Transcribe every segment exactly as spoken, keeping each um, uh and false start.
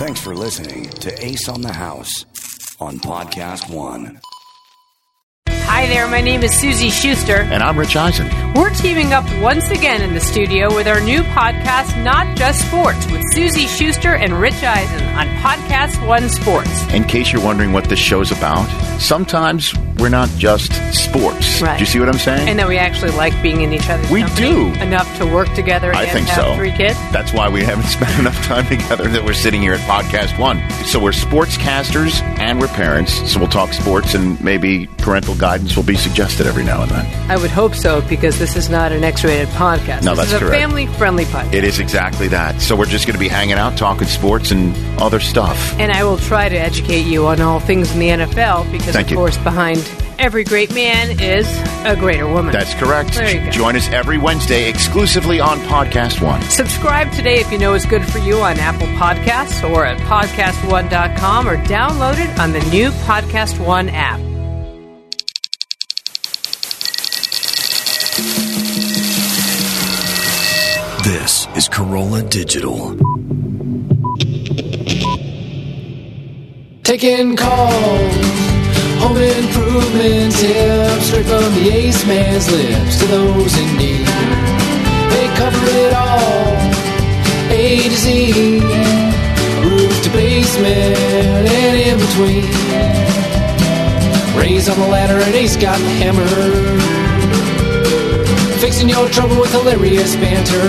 Thanks for listening to Ace on the House on Podcast One. Hi there, my name is Susie Schuster. And I'm Rich Eisen. We're teaming up once again in the studio with our new podcast, Not Just Sports, with Susie Schuster and Rich Eisen on Podcast One Sports. In case you're wondering what this show's about, sometimes we're not just sports. Right. Do you see what I'm saying? And that we actually like being in each other's we company do. enough to work together I and think have so. three kids. That's why we haven't spent enough time together that we're sitting here at Podcast One. So we're sportscasters and we're parents, so we'll talk sports and maybe parental guidance will be suggested every now and then. I would hope so, because this is not an X-rated podcast. No, this that's is a correct. family-friendly podcast. It is exactly that. So we're just going to be hanging out, talking sports and other stuff. And I will try to educate you on all things in the N F L, because, Thank of you. course, behind every great man is a greater woman. That's correct. There you go. Join us every Wednesday exclusively on Podcast One. Subscribe today if you know it's good for you on Apple Podcasts or at podcast one dot com, or download it on the new Podcast One app. This is Corolla Digital. Taking calls, home improvement tips, straight from the Ace Man's lips to those in need. They cover it all, A to Z, roof to basement and in between. Raise on the ladder and Ace got the hammer, fixing your trouble with hilarious banter.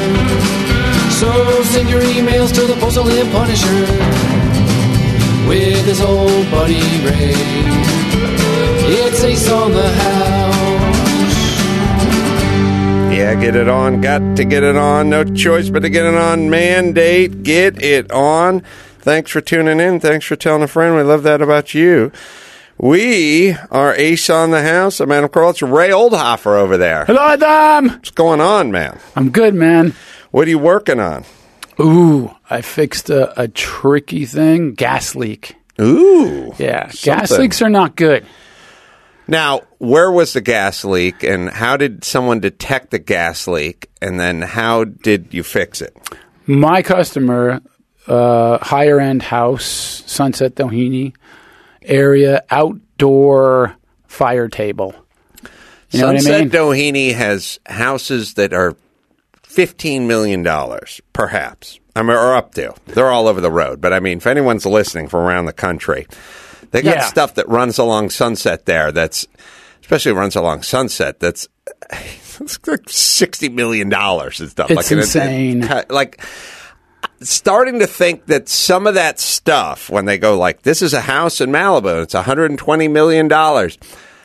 So send your emails to the Postal and Punisher with his old buddy Ray. It's Ace on the House. Yeah, get it on. Got to get it on. No choice but to get it on. Mandate. Get it on. Thanks for tuning in. Thanks for telling a friend. We love that about you. We are Ace on the House. I'm Adam Kroll. It's Ray Oldhofer over there. Hello, Adam. What's going on, man? I'm good, man. What are you working on? Ooh, I fixed a, a tricky thing, gas leak. Ooh. Yeah, gas something. leaks are not good. Now, where was the gas leak, and how did someone detect the gas leak, and then how did you fix it? My customer, uh, higher end house, Sunset Doheny area, outdoor fire table. You know Sunset what I mean? Doheny has houses that are fifteen million dollars, perhaps. I mean, or up to. They're all over the road. But, I mean, if anyone's listening from around the country, they got Yeah. stuff that runs along Sunset there that's, especially runs along Sunset, that's it's like sixty million dollars and stuff. It's like, and insane. It, it, like, starting to think that some of that stuff, when they go like, this is a house in Malibu, it's one hundred twenty million dollars.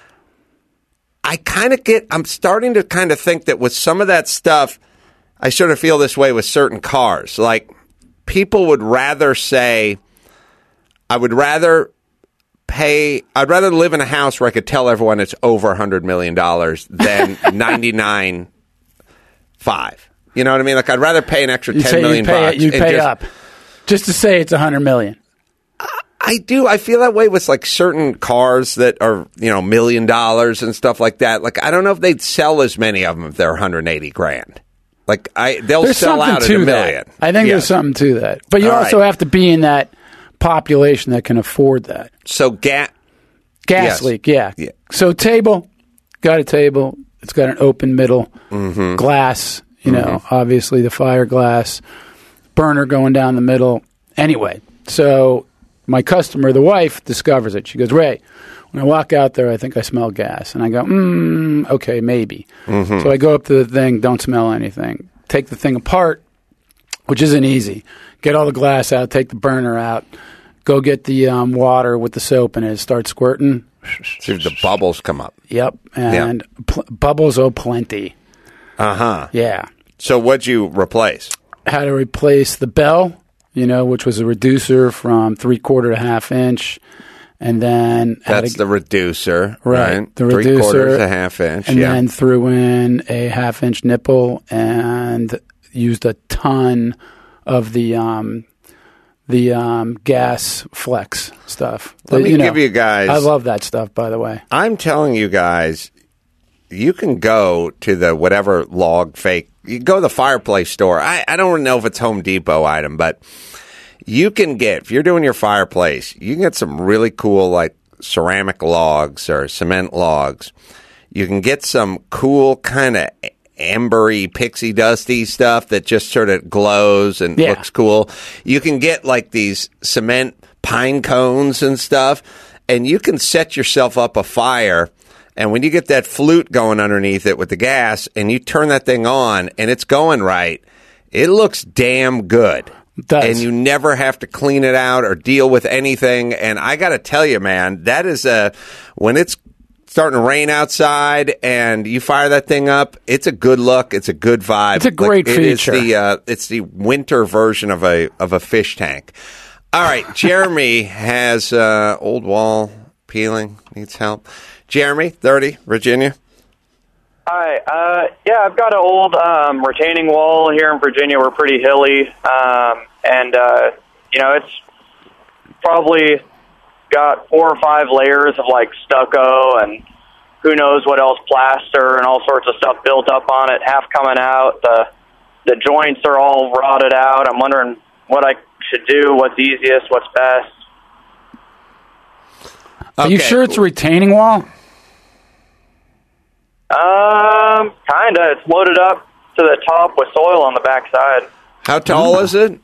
I kind of get, I'm starting to kind of think that with some of that stuff, I sort of feel this way with certain cars. Like, people would rather say, I would rather pay, I'd rather live in a house where I could tell everyone it's over one hundred million dollars than ninety-nine five. You know what I mean? Like, I'd rather pay an extra You ten say million you pay, bucks. you and pay just- up just to say it's a hundred million. I do. I feel that way with like certain cars that are, you know, million dollars and stuff like that. Like, I don't know if they'd sell as many of them if they're one hundred eighty grand. Like, I they'll There's sell something out at to a million. that. I think there's Yes. something to that. But you All also right. have to be in that population that can afford that. So, ga- Gas Yes. leak, yeah. Yeah. So table, got a table. It's got an open middle, Mm-hmm. glass, you know, obviously the fire glass, burner going down the middle. Anyway, so my customer, the wife, discovers it. She goes, Ray, when I walk out there, I think I smell gas. And I go, mm, okay, maybe. Mm-hmm. So I go up to the thing, don't smell anything. Take the thing apart, which isn't easy. Get all the glass out, take the burner out. Go get the um, water with the soap in it. Start squirting. see if the bubbles come up. Yep. And pl- bubbles oh plenty. Uh huh. Yeah. So, what'd you replace? How to replace the bell, you know, which was a reducer from three quarter to half inch. And then how That's to, the reducer, right, right? the Three reducer, quarters, a half inch. and yeah. then threw in a half inch nipple and used a ton of the um, the um, gas flex stuff. Let The- me you know, give you guys- I love that stuff, by the way. I'm telling you guys, you can go to the whatever log fake. You go to the fireplace store. I, I don't know if it's Home Depot item, but You can get, if you're doing your fireplace, you can get some really cool, like, ceramic logs or cement logs. You can get some cool kind of ambery, pixie dusty stuff that just sort of glows and Yeah. looks cool. You can get, like, these cement pine cones and stuff, and you can set yourself up a fire. And when you get that flute going underneath it with the gas and you turn that thing on and it's going right, it looks damn good. It does. And you never have to clean it out or deal with anything. And I got to tell you, man, that is a, when it's starting to rain outside and you fire that thing up, it's a good look. It's a good vibe. It's a great like, it is feature. the, uh, it's the winter version of a, of a fish tank. All right. Jeremy has uh, old wall peeling, needs help. Jeremy, thirty, Virginia. Hi. Uh, yeah, I've got an old um, retaining wall here in Virginia. We're pretty hilly, um, and uh, you know it's probably got four or five layers of like stucco and who knows what else, plaster and all sorts of stuff built up on it. Half coming out. The the joints are all rotted out. I'm wondering what I should do. What's easiest? What's best? Are you Okay, sure it's a cool. retaining wall? Um, kinda. It's loaded up to the top with soil on the backside. How tall is it?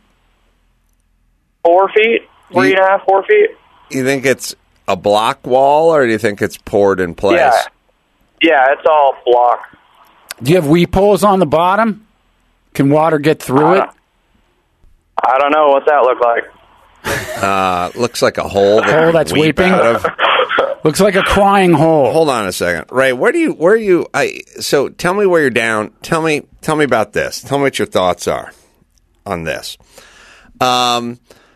Four feet, three You- and a half, four feet. You think it's a block wall, or do you think it's poured in place? Yeah, yeah, it's all block. Do you have weep holes on the bottom? Can water get through it? Uh, I don't know. What's that look like? Uh, looks like a hole. That Hole you that's weep weeping? out of. Looks like a crying hole. Hold on a second, Ray. Where do you? Where are you? I. So tell me where you're down. Tell me. Tell me about this. Tell me what your thoughts are on this. Um.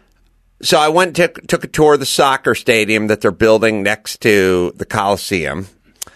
So I went and took, took a tour of the soccer stadium that they're building next to the Coliseum.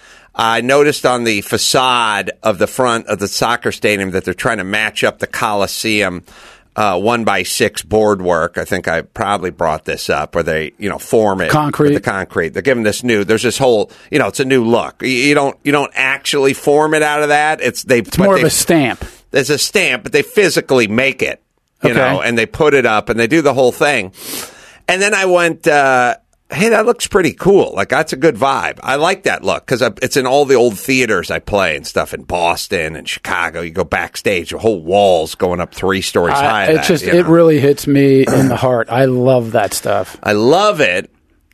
I noticed on the facade of the front of the soccer stadium that they're trying to match up the Coliseum uh, one by six boardwork. I think I probably brought this up, where they, you know, form it Concrete. with the concrete. They're giving this new. There's this whole, you know, it's a new look. You, you don't you don't actually form it out of that. It's they. It's more of a stamp. There's a stamp, but they physically make it, you Okay. know, and they put it up and they do the whole thing. And then I went, uh, hey, that looks pretty cool. Like, that's a good vibe. I like that look because it's in all the old theaters I play and stuff in Boston and Chicago. You go backstage, the whole wall's going up three stories I, high. it that, just you it know. really hits me in the heart. I love that stuff. I love it.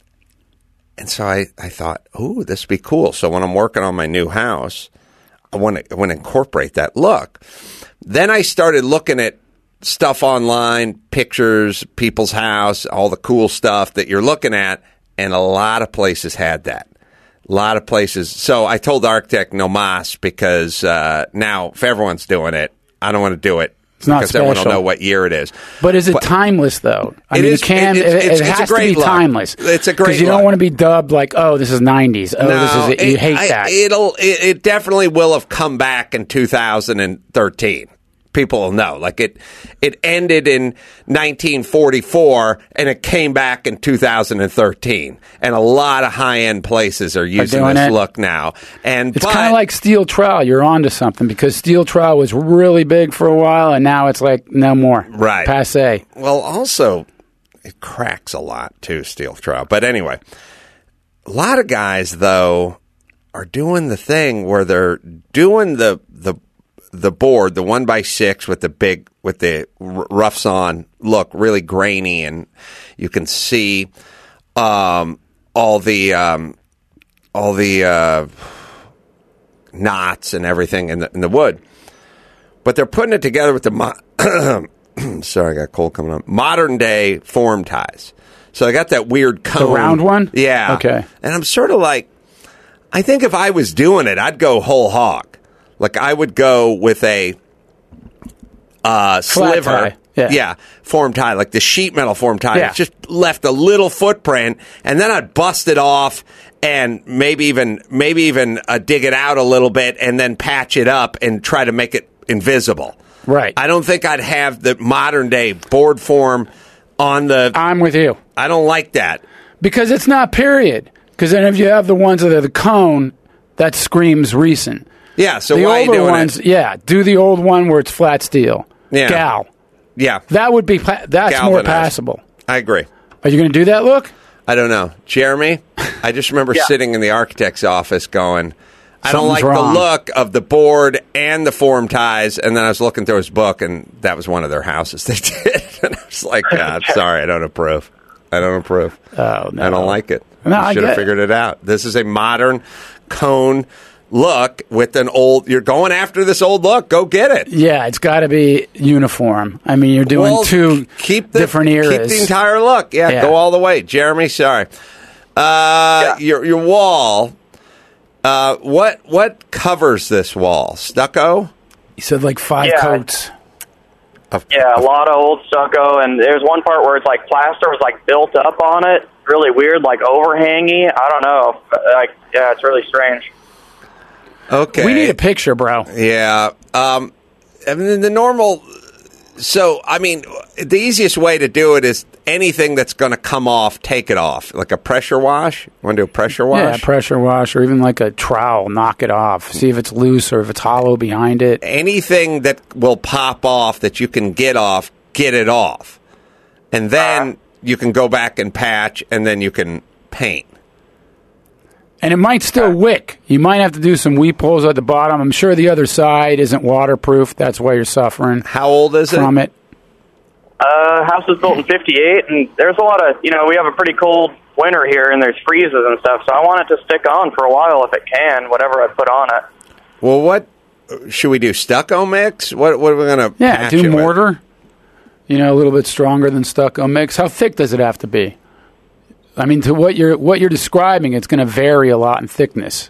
And so I, I thought, ooh, this would be cool. So when I'm working on my new house, I want to I want to incorporate that look. Then I started looking at stuff online, pictures, people's house, all the cool stuff that you're looking at, and a lot of places had that. A lot of places. So I told the architect no mas because uh, now if everyone's doing it, I don't want to do it. It's not because everyone will special. know what year it is. But is it timeless, though? I It mean, is- it can. it- It, it's- it it's a has to great be look. timeless. It's a great because you don't look. want to be dubbed like, "Oh, this is nineties." Oh, this is. You it- hate I- that. It'll. It, it definitely will have come back in two thousand thirteen. People will know. Like it. It ended in nineteen forty-four, and it came back in two thousand thirteen. And a lot of high-end places are using doing this it. look now. And It's but- kind of like steel trowel. You're onto something because steel trowel was really big for a while, and now it's like no more. Right. Passe. Well, also, it cracks a lot too, steel trowel. But anyway, a lot of guys though are doing the thing where they're doing the the the board, the one by six with the big with the r- roughs on look, really grainy, and you can see um, all the um, all the uh, knots and everything in the in the wood. But they're putting it together with the mo- sorry, I got a cold coming up. Modern day form ties. So I got that weird cone. The round one? Yeah. Okay. And I'm sort of like, I think if I was doing it, I'd go whole hog. Like I would go with a uh, sliver. tie. Yeah. yeah, form tie, like the sheet metal form tie. Yeah. It's just left a little footprint, and then I'd bust it off and maybe even maybe even uh, dig it out a little bit and then patch it up and try to make it invisible. Right. I don't think I'd have the modern day board form on the. I'm with you I don't like that. because it's not period. Because then if you have the ones that are the cone, that screams recent. Yeah. So The why are you older doing ones, it? yeah, do the old one where it's flat steel. Yeah. Gal. Yeah. That would be, pa- that's more Galvanized. passable. I agree. Are you going to do that look? I don't know. Jeremy, I just remember Yeah. sitting in the architect's office going, I don't Something's like wrong. the look of the board and the form ties. And then I was looking through his book, and that was one of their houses they did. And I was like, God, sorry, I don't approve. I don't approve. Oh, no. I don't like it. No, I you should get have it. figured it out. This is a modern cone look with an old, you're going after this old look. Go get it. Yeah, it's got to be uniform. I mean, you're doing Well, two keep the, different eras. Keep the entire look. Yeah, Yeah. go all the way. Jeremy, sorry. Uh, Yeah. Your your wall. Uh, what what covers this wall? Stucco. You said like five Yeah. coats. Of- Yeah, a lot of old stucco, and there's one part where it's like plaster was like built up on it, really weird, like overhangy. I don't know. Like, yeah, it's really strange. Okay. We need a picture, bro. Yeah. Um, I mean, the normal. So, I mean, the easiest way to do it is anything that's going to come off, take it off. Like a pressure wash. You want to do a pressure wash? Yeah, pressure wash or even like a trowel, knock it off. See if it's loose or if it's hollow behind it. Anything that will pop off that you can get off, get it off. And then Uh. you can go back and patch, and then you can paint. And it might still wick. You might have to do some weep holes at the bottom. I'm sure the other side isn't waterproof. That's why you're suffering How old is it? from it. Uh, house was built in fifty-eight, and there's a lot of, you know, we have a pretty cold winter here, and there's freezes and stuff, so I want it to stick on for a while if it can, whatever I put on it. Well, what should we do? Stucco mix? What, what are we going to Yeah, patch do it with? mortar. You know, a little bit stronger than stucco mix. How thick does it have to be? I mean, to what you're what you're describing, it's going to vary a lot in thickness.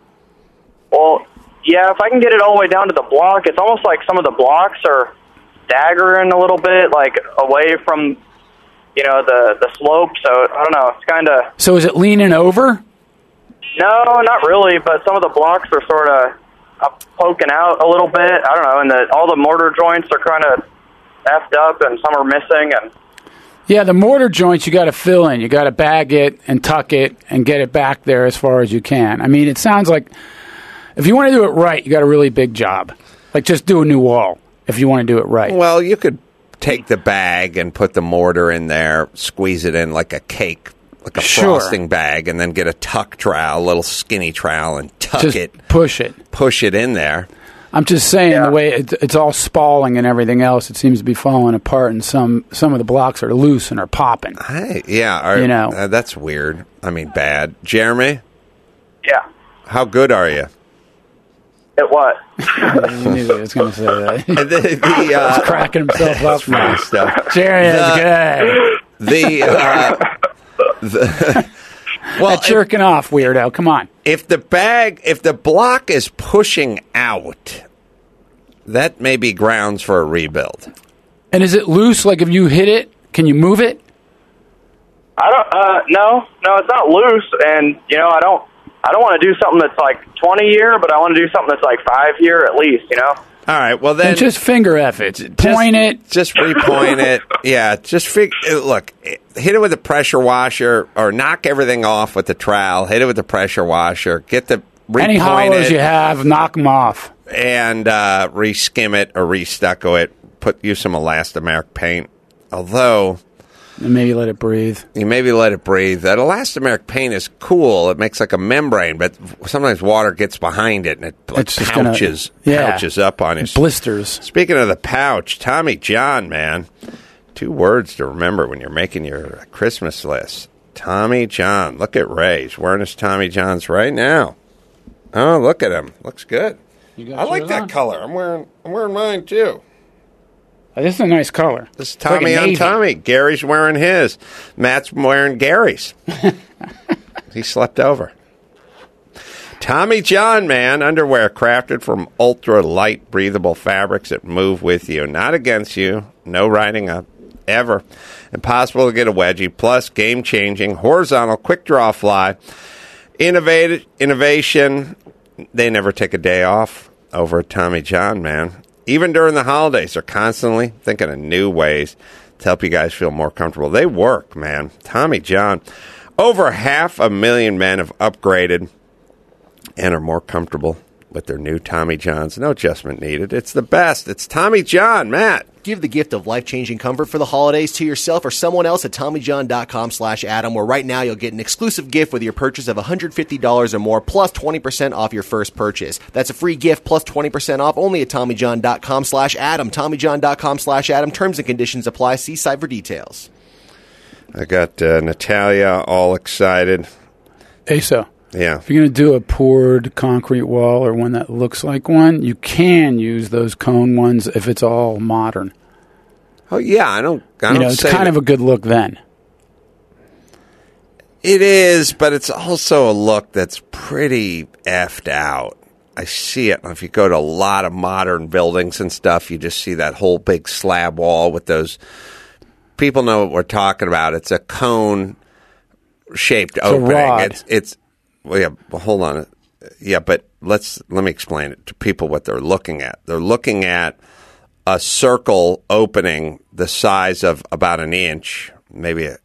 Well, yeah, if I can get it all the way down to the block, it's almost like some of the blocks are staggering a little bit, like away from, you know, the, the slope, so I don't know, it's kind of, So is it leaning over? no, not really, but some of the blocks are sort of uh, poking out a little bit, I don't know, and the, all the mortar joints are kind of effed up, and some are missing, and Yeah, the mortar joints you got to fill in. You got to bag it and tuck it and get it back there as far as you can. I mean, it sounds like if you want to do it right, you got a really big job. Like just do a new wall if you want to do it right. Well, you could take the bag and put the mortar in there, squeeze it in like a cake, like a Sure. frosting bag, and then get a tuck trowel, a little skinny trowel, and tuck just it, push it. push it in there. I'm just saying Yeah. the way it, it's all spalling and everything else, it seems to be falling apart, and some some of the blocks are loose and are popping. Hey, yeah, are- You know. uh, that's weird. I mean, bad. Jeremy, yeah. how good are you? At what? You knew I was going to say that. the, the, uh, Cracking himself up. funny stuff. Jerry is good. The, uh, the well, if, Jerking off, weirdo. Come on. if the bag, if the block is pushing out, that may be grounds for a rebuild. And is it loose? Like if you hit it, can you move it? I don't, uh, no, no, it's not loose, and, you know, I don't, I don't want to do something that's like twenty year, but I want to do something that's like five year at least, you know? All right, well then, And just finger F it. just- Point it. just repoint it. Yeah, just fig- look, hit it with a pressure washer, or knock everything off with the trowel. Hit it with the pressure washer. Get the repoint Any hollows it, you have, knock them off. and uh, re-skim it or re-stucco it. Put use some elastomeric paint. Although And maybe let it breathe. you maybe let it breathe. That elastomeric paint is cool. It makes like a membrane, but sometimes water gets behind it and it like It's just gonna- pouches yeah. pouches up on you. Blisters. Speaking of the pouch, Tommy John, man. Two words to remember when you're making your Christmas list. Tommy John. Look at Ray. He's wearing his Tommy Johns right now. Oh, look at him. Looks good. I like that color. I'm wearing I'm wearing mine too. Oh, this is a nice color. This is It's like a Tommy on navy. Tommy. Gary's wearing his. Matt's wearing Gary's. He slept over. Tommy John, man. Underwear crafted from ultra light, breathable fabrics that move with you, not against you. No riding up. Ever. Impossible to get a wedgie. Plus, game changing, horizontal, quick draw fly. Innovative innovation. They never take a day off over at Tommy John, man. Even during the holidays, they're constantly thinking of new ways to help you guys feel more comfortable. They work, man. Tommy John. Over half a million men have upgraded and are more comfortable with their new Tommy Johns. No adjustment needed. It's the best. It's Tommy John, Matt. Give the gift of life-changing comfort for the holidays to yourself or someone else at TommyJohn.com slash Adam, where right now you'll get an exclusive gift with your purchase of one hundred fifty dollars or more, plus twenty percent off your first purchase. That's a free gift plus twenty percent off only at TommyJohn.com slash Adam. TommyJohn.com slash Adam. Terms and conditions apply. See site for details. I got uh, Natalia all excited. Asa. Yeah. If you're going to do a poured concrete wall or one that looks like one, you can use those cone ones if it's all modern. Oh, yeah. I don't, I don't you know, it's say kind that. of a good look then. It is, but it's also a look that's pretty effed out. I see it. If you go to a lot of modern buildings and stuff, you just see that whole big slab wall with those. People know what we're talking about. It's a cone-shaped It's opening. a rod. It's it's well, yeah. Well, hold on. Yeah, but let's let me explain it to people what they're looking at. They're looking at a circle opening the size of about an inch, maybe a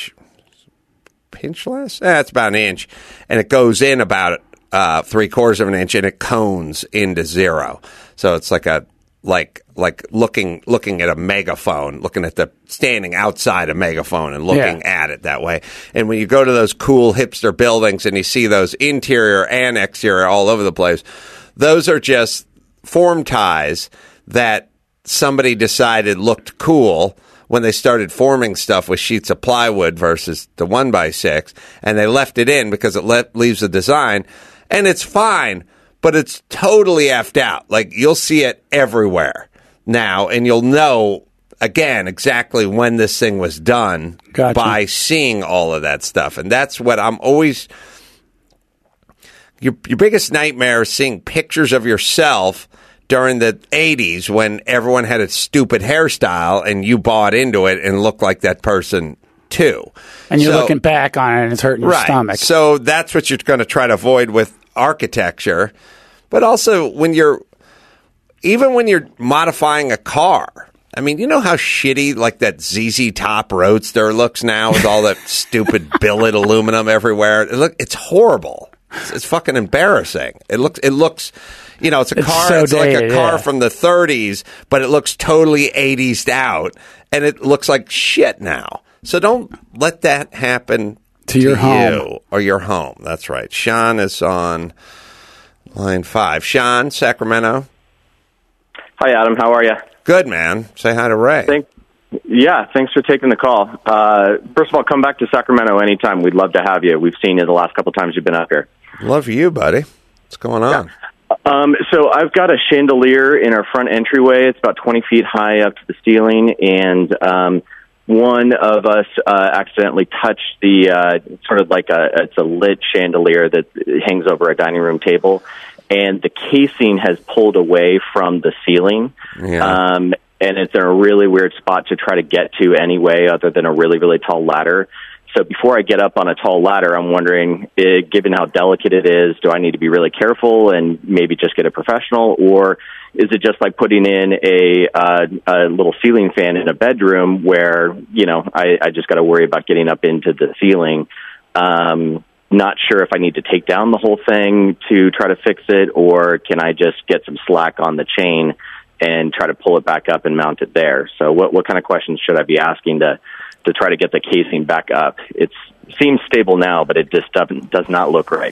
pinch less. Eh, it's about an inch, and it goes in about uh, three quarters of an inch, and it cones into zero. So it's like a like like looking looking at a megaphone, looking at the standing outside a megaphone and looking Yeah. at it that way. And when you go to those cool hipster buildings and you see those interior and exterior all over the place, those are just form ties that somebody decided looked cool when they started forming stuff with sheets of plywood versus the one by six, and they left it in because it le- leaves the design, and it's fine, but it's totally effed out. Like, you'll see it everywhere now, and you'll know, again, exactly when this thing was done Gotcha. by seeing all of that stuff. And that's what I'm always... Your, your biggest nightmare is seeing pictures of yourself during the eighties when everyone had a stupid hairstyle and you bought into it and looked like that person too. And you're So- looking back on it and it's hurting your right. stomach. So that's what you're going to try to avoid with architecture. But also when you're, even when you're modifying a car, I mean, you know how shitty like that Z Z Top Roadster looks now with all that stupid billet aluminum everywhere. It look, it's horrible. It's, it's fucking embarrassing. It looks, it looks, you know, it's a It's car. so it's like a dated, car yeah. from the thirties, but it looks totally eighties out, and it looks like shit now. So don't let that happen To your you home. or your home. That's right. Sean is on line five. Sean, Sacramento. Hi, Adam. How are you? Good, man. Say hi to Ray. Thank, yeah, thanks for taking the call. Uh, first of all, come back to Sacramento anytime. We'd love to have you. We've seen you the last couple times you've been up here. Love you, buddy. What's going on? Um, so I've got a chandelier in our front entryway. It's about twenty feet high up to the ceiling, and um, one of us uh, accidentally touched the uh, sort of like a it's a lit chandelier that hangs over a dining room table, and the casing has pulled away from the ceiling. Yeah. Um, and it's in a really weird spot to try to get to anyway, other than a really, really tall ladder. So before I get up on a tall ladder, I'm wondering, eh, given how delicate it is, do I need to be really careful and maybe just get a professional? Or is it just like putting in a, uh, a little ceiling fan in a bedroom where, you know, I, I just got to worry about getting up into the ceiling? Um, not sure if I need to take down the whole thing to try to fix it, or can I just get some slack on the chain and try to pull it back up and mount it there? So what, what kind of questions should I be asking to to try to get the casing back up? It seems stable now, but it just doesn't, does not look right.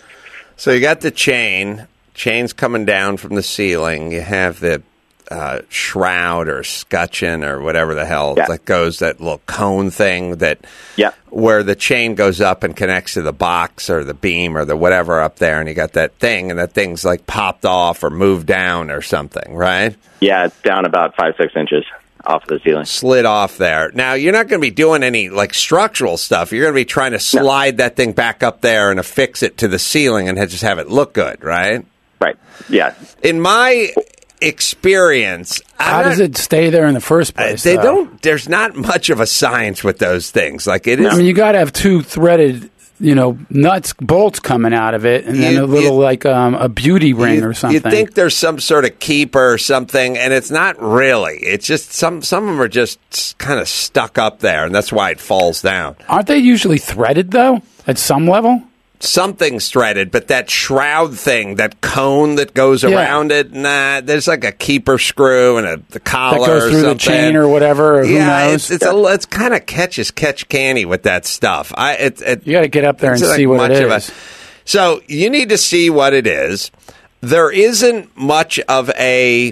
So you got the chain. Chain's coming down from the ceiling. You have the uh, shroud or scutcheon or whatever the hell Yeah. that goes, that little cone thing that Yeah. where the chain goes up and connects to the box or the beam or the whatever up there, and you got that thing, and that thing's like popped off or moved down or something, right? Yeah, it's down about five, six inches off of the ceiling. Slid off there. Now, you're not going to be doing any like structural stuff. You're going to be trying to slide that thing back up there and affix it to the ceiling and just have it look good, right? Right. Yeah. In my experience, How I'm does not- it stay there in the first place? They though? don't. There's not much of a science with those things. Like it is. I mean, you got to have two threaded, you know, nuts, bolts coming out of it, and then You- a little you- like um, a beauty ring you, or something. You think there's some sort of keeper or something, and it's not really. It's just some. Some of them are just kind of stuck up there, and that's why it falls down. Aren't they usually threaded though? At some level, something's threaded, but that shroud thing, that cone that goes Yeah. around it, nah, there's like a keeper screw and a the collar That goes or through something. the chain or whatever. Or who yeah, knows? it's it's, a, it's kind of catch as catch canny with that stuff. I it, it, You got to get up there and it's like see what much it of a- is. so you need to see what it is. There isn't much of a.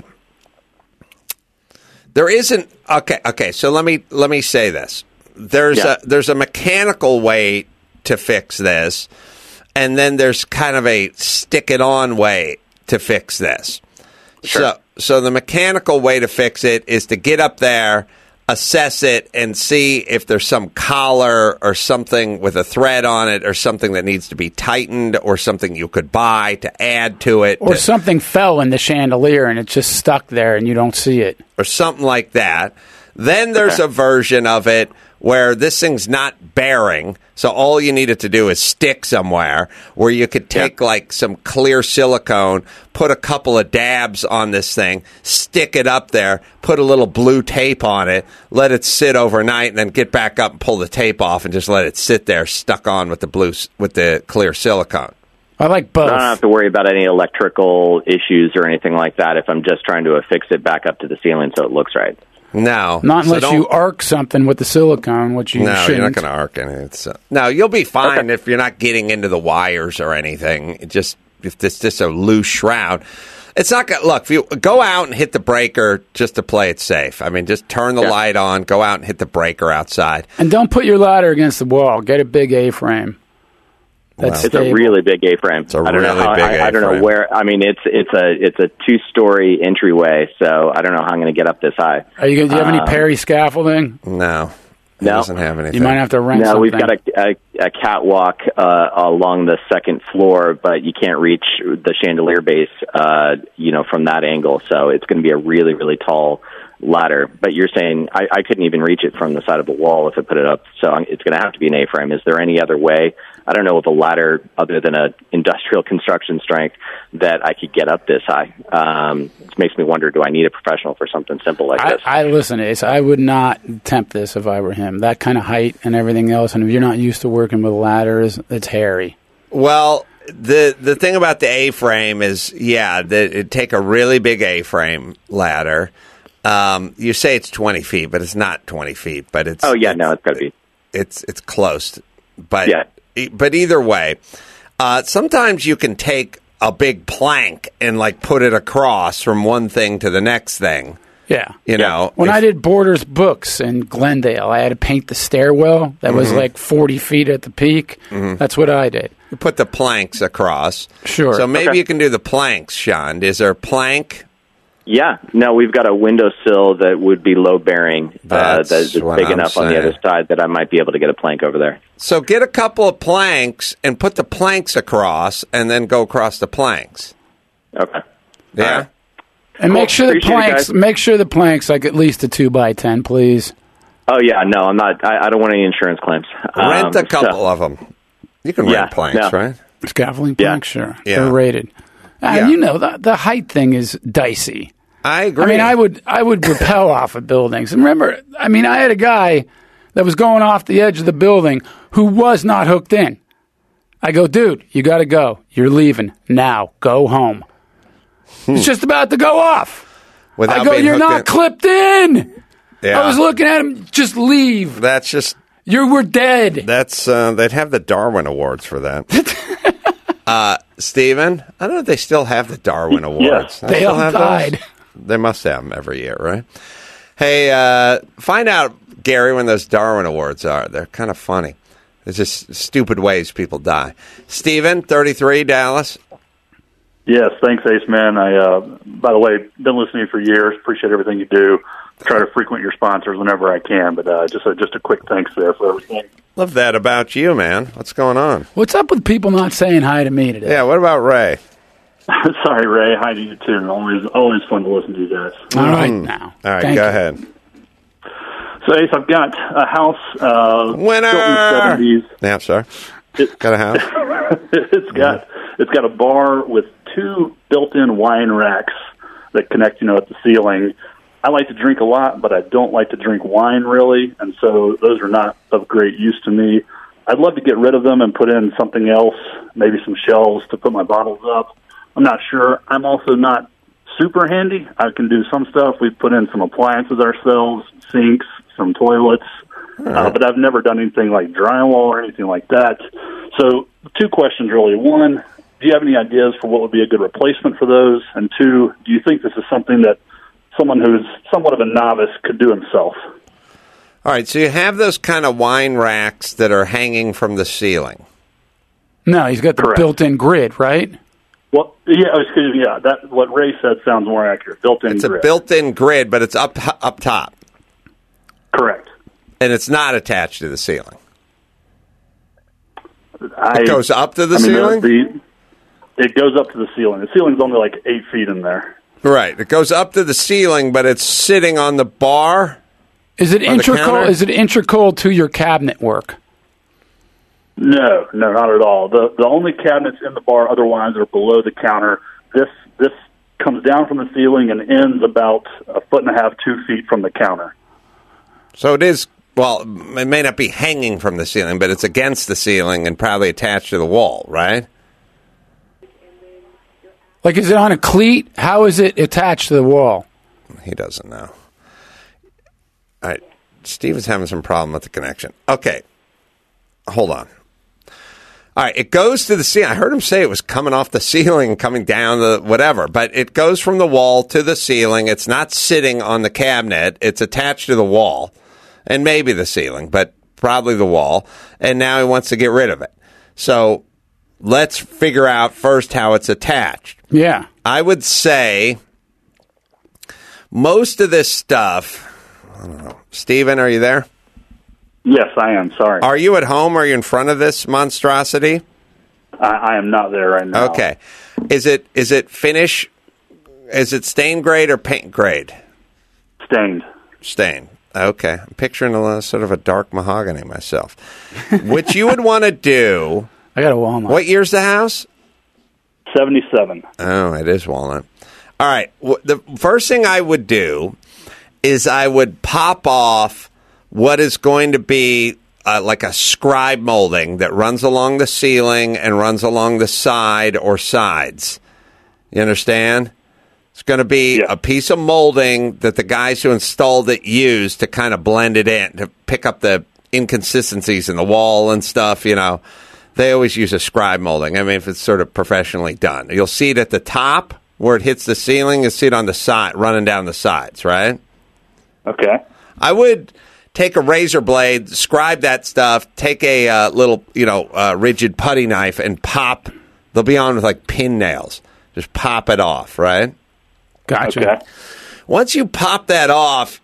There isn't okay. Okay, so let me let me say this. There's Yeah. a there's a mechanical way to fix this, and then there's kind of a stick it on way to fix this. Sure. So so the mechanical way to fix it is to get up there, assess it, and see if there's some collar or something with a thread on it or something that needs to be tightened or something you could buy to add to it. Or to- something fell in the chandelier and it's just stuck there and you don't see it. or something like that. Then there's Okay. a version of it where this thing's not bearing, so all you needed to do is stick somewhere, where you could take like some clear silicone, put a couple of dabs on this thing, stick it up there, put a little blue tape on it, let it sit overnight, and then get back up and pull the tape off and just let it sit there stuck on with the blue s- with the clear silicone. I like both. I don't have to worry about any electrical issues or anything like that if I'm just trying to affix it back up to the ceiling so it looks right. No, Not so unless don't- you arc something with the silicone, which you No, shouldn't. you're not going to arc anything. So, no, you'll be fine if you're not getting into the wires or anything. It just if it's just a loose shroud, it's not going to look. If you go out and hit the breaker just to play it safe, I mean, just turn the Yeah. light on, go out and hit the breaker outside. And don't put your ladder against the wall. Get a big A-frame. That's It's a stable. really big A-frame. It's a I don't know really how, big I, I don't know A-frame. where. I mean, it's it's a it's a two-story entryway, so I don't know how I'm going to get up this high. Are you, gonna- do you have any Um, Perry scaffolding? No, it No. doesn't have anything. You might have to rent No, something. we've got a, a, a catwalk uh, along the second floor, but you can't reach the chandelier base, uh, you know, from that angle. So it's going to be a really, really tall ladder. But you're saying I, I couldn't even reach it from the side of a wall if I put it up. So it's going to have to be an A-frame. Is there any other way? I don't know of a ladder other than a industrial construction strength that I could get up this high. Um, it makes me wonder: do I need a professional for something simple like I, this? I listen, Ace. I would not attempt this if I were him. That kind of height and everything else, and if you're not used to working with ladders, it's hairy. Well, the the thing about the A-frame is, yeah, that it'd take a really big A-frame ladder. Um, you say it's twenty feet, but it's not twenty feet. But it's oh yeah, no, it's got to be. it's it's close. But Yeah. e- but either way, uh, sometimes you can take a big plank and like put it across from one thing to the next thing. Yeah. You know, When if- I did Borders Books in Glendale, I had to paint the stairwell that was Mm-hmm. like forty feet at the peak. That's what I did. you put the planks across. Sure. So maybe Okay. you can do the planks, Sean. Is there a plank? Yeah, no, we've got a windowsill that would be low bearing, uh, That's that's what big I'm enough on the saying. other side that I might be able to get a plank over there. So get a couple of planks and put the planks across, and then go across the planks. Okay. Yeah. All right. And Cool. make sure the Appreciate it, planks guys. make sure the planks like at least a two by ten, please. Oh yeah, no, I'm not. I, I don't want any insurance claims. Rent Um, a couple so- of them. You can Yeah, rent planks, no. right? Scaffolding Yeah. planks, sure. Yeah. They're rated. Uh, Yeah. You know, the, the height thing is dicey. I agree. I mean, I would I would rappel off of buildings. And remember, I mean, I had a guy that was going off the edge of the building who was not hooked in. I go, dude, you got to go. You're leaving now. Go home. It's just about to go off. Without I go, being you're hooked not in. clipped in. Yeah. I was looking at him. Just leave. That's just You were dead. that's uh, they'd have the Darwin Awards for that. uh, Steven, I don't know if they still have the Darwin Awards. They still all have those? died. They must have them every year, right? Hey, uh, find out, Gary, when those Darwin Awards are. They're kind of funny. It's just stupid ways people die. Steven, thirty-three, Dallas. Yes, thanks, Ace Man. I, uh, by the way, been listening to you for years. Appreciate everything you do. Try to frequent your sponsors whenever I can, but uh, just a, just a quick thanks there for everything. Love that about you, man. What's going on? What's up with people not saying hi to me today? Yeah, what about Ray? Sorry, Ray. Hi to you too. Always always fun to listen to you guys. All right, now. All right, Thank go you. ahead. So, Ace, I've got a house uh, Winner! built in the seventies. Yeah, sorry. It- Got a house? it's got it's got a bar with two built-in wine racks that connect, you know, at the ceiling. I like to drink a lot, but I don't like to drink wine really, and so those are not of great use to me. I'd love to get rid of them and put in something else, maybe some shelves to put my bottles up. I'm not sure. I'm also not super handy. I can do some stuff. We've put in some appliances ourselves, sinks, some toilets, uh, but I've never done anything like drywall or anything like that. So two questions really. One, do you have any ideas for what would be a good replacement for those? And two, do you think this is something that someone who's somewhat of a novice could do himself? All right, so you have those kind of wine racks that are hanging from the ceiling. No, he's got the Correct. built-in grid, right? Well, yeah, excuse me, yeah, that what Ray said sounds more accurate. Built-in It's grid. a built-in grid, but it's up up top. Correct. And it's not attached to the ceiling. I, It goes up to the I mean, ceiling? The, it goes up to the ceiling. The ceiling's only like eight feet in there. Right. It goes up to the ceiling, but it's sitting on the bar. Is it On the integral? counter? Is it integral to your cabinet work? No, no, not at all. The the only cabinets in the bar otherwise are below the counter. This this comes down from the ceiling and ends about a foot and a half, two feet from the counter. So it is, well, it may not be hanging from the ceiling, but it's against the ceiling and probably attached to the wall, right? Like, is it on a cleat? How is it attached to the wall? He doesn't know. All right. Steve is having some problem with the connection. Okay. Hold on. All right. It goes to the ceiling. I heard him say it was coming off the ceiling, coming down the whatever, but it goes from the wall to the ceiling. It's not sitting on the cabinet. It's attached to the wall and maybe the ceiling, but probably the wall. And now he wants to get rid of it. So let's figure out first how it's attached. Yeah. I would say most of this stuff, I don't know. Steven, are you there? Yes, I am. Sorry. Are you at home? Are you in front of this monstrosity? I, I am not there right now. Okay. Is it is it finish? Is it stain grade or paint grade? Stained. Stain. Okay. I'm picturing a sort of a dark mahogany myself. Which you would want to do. I got a Walmart. What year's the house? seventy-seven. Oh, it is walnut. All right. W- The first thing I would do is I would pop off what is going to be uh, like a scribe molding that runs along the ceiling and runs along the side or sides. You understand? It's going to be Yeah. a piece of molding that the guys who installed it use to kind of blend it in, to pick up the inconsistencies in the wall and stuff, you know. They always use a scribe molding. I mean, if it's sort of professionally done. You'll see it at the top where it hits the ceiling. You'll see it on the side, running down the sides, right? Okay. I would take a razor blade, scribe that stuff, take a uh, little, you know, uh, rigid putty knife and pop. They'll be on with like pin nails. Just pop it off, right? Gotcha. Okay. Once you pop that off,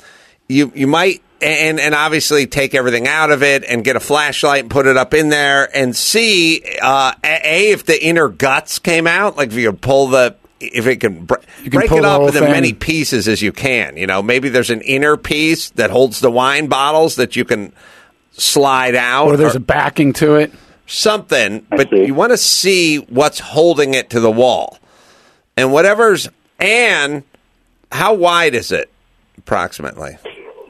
you you might and and obviously take everything out of it and get a flashlight and put it up in there and see uh, a if the inner guts came out, like if you could pull the if it can, br- You can break pull it the up whole into thing. many pieces as you can. You know, maybe there's an inner piece that holds the wine bottles that you can slide out, Or there's a backing to it. something, I but see. you want to see what's holding it to the wall. And whatever's, and how wide is it approximately?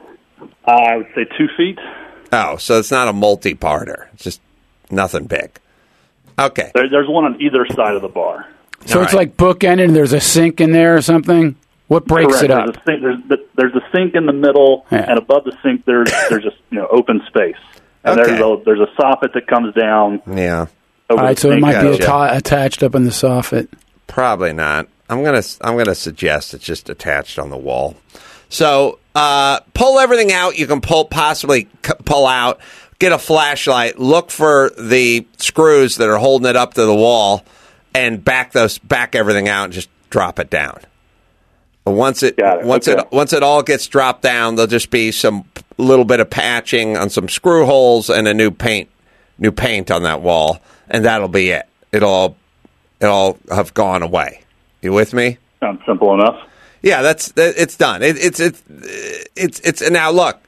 Uh, I would say two feet. Oh, so it's not a multi-parter. It's just nothing big. Okay. There, there's one on either side of the bar. So All it's right. like bookended and there's a sink in there or something? What breaks Correct. it up? There's a, sink, there's, the, there's a sink in the middle, Yeah. and above the sink there's there's just you know open space, and Okay. there's a there's a soffit that comes down. Yeah. Over All right, the so it sink. might be Gotcha. atta- attached up in the soffit. Probably not. I'm gonna I'm gonna suggest it's just attached on the wall. So uh, pull everything out. You can pull possibly c- pull out. Get a flashlight. Look for the screws that are holding it up to the wall, and back those back everything out and just drop it down. But once it, Got it. once Okay. it once it all gets dropped down, there'll just be some little bit of patching on some screw holes and a new paint new paint on that wall, and that'll be it. It'll all it'll all have gone away. You with me? Sounds simple enough. Yeah, that's that, it's done. It, it's it's it's it's now look.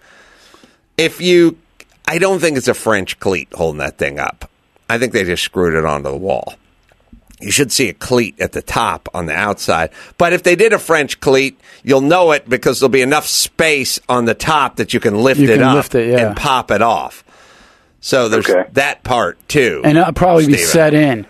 If you, I don't think it's a French cleat holding that thing up. I think they just screwed it onto the wall. You should see a cleat at the top on the outside. But if they did a French cleat, you'll know it because there'll be enough space on the top that you can lift You it can up lift it, yeah. and pop it off. So there's Okay. that part too. And it'll probably be Steven. set in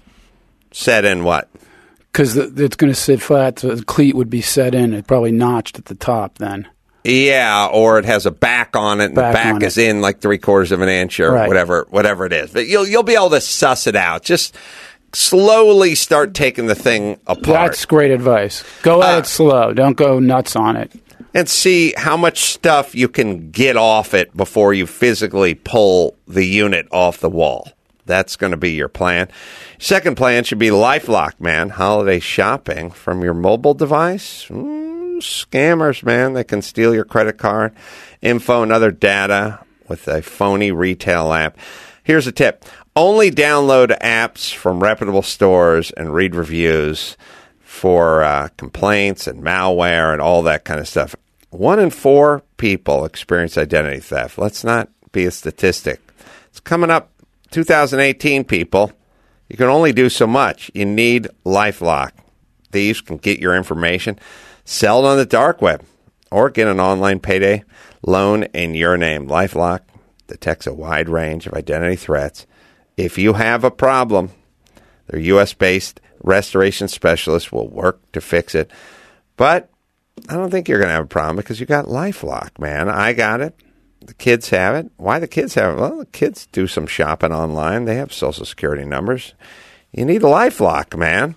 Set in what? because it's going to sit flat. So the cleat would be set in. It's probably notched at the top then. Yeah, or it has a back on it, and Back the back on is it. in like three quarters of an inch or Right. whatever, whatever it is. But you'll you'll be able to suss it out. Just slowly start taking the thing apart That's great advice. Go at Uh, it slow. Don't go nuts on it. and see how much stuff you can get off it before you physically pull the unit off the wall. That's going to be your plan. Second plan should be LifeLock, man. Holiday shopping from your mobile device. Mm, scammers, man. They can steal your credit card, info, and other data with a phony retail app. Here's a tip. Only download apps from reputable stores and read reviews for uh, complaints and malware and all that kind of stuff. One in four people experience identity theft. Let's not be a statistic. It's coming up two thousand eighteen, people. You can only do so much. You need LifeLock. Thieves can get your information, sell it on the dark web, or get an online payday loan in your name. LifeLock detects a wide range of identity threats. If you have a problem, their U S-based restoration specialists will work to fix it. But I don't think you're going to have a problem because you got LifeLock, man. I got it. The kids have it. Why the kids have it? Well, the kids do some shopping online. They have Social Security numbers. You need a LifeLock, man.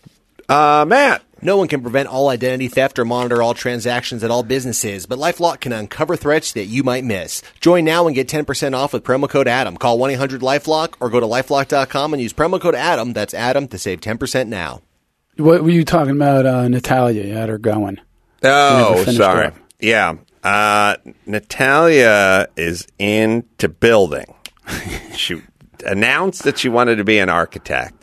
Uh, Matt. No one can prevent all identity theft or monitor all transactions at all businesses, but LifeLock can uncover threats that you might miss. Join now and get ten percent off with promo code Adam. Call one eight hundred LifeLock or go to lifelock dot com and use promo code Adam, that's Adam, to save ten percent now. What were you talking about, uh, Natalia? You had her going. Oh, finished sorry. up. Yeah. Uh, Natalia is into building. She announced that she wanted to be an architect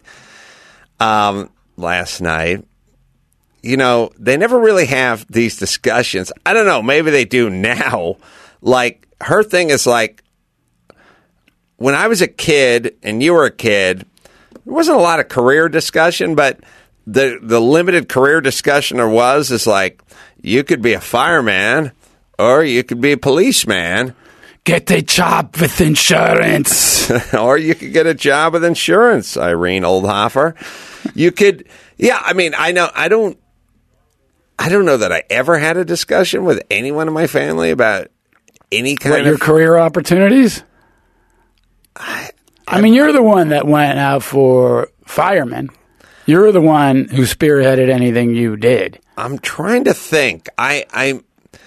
um, last night. You know, they never really have these discussions. I don't know. Maybe they do now. Like, her thing is like, when I was a kid and you were a kid, there wasn't a lot of career discussion, but the the limited career discussion there was is like, you could be a fireman or you could be a policeman. Get a job with insurance. Or you could get a job with insurance, Irene Oldhofer. You could, yeah, I mean, I know, I don't, I don't know that I ever had a discussion with anyone in my family about any kind What, of your career opportunities? I, I mean, you're the one that went out for fireman. You're the one who spearheaded anything you did. I'm trying to think. I, I,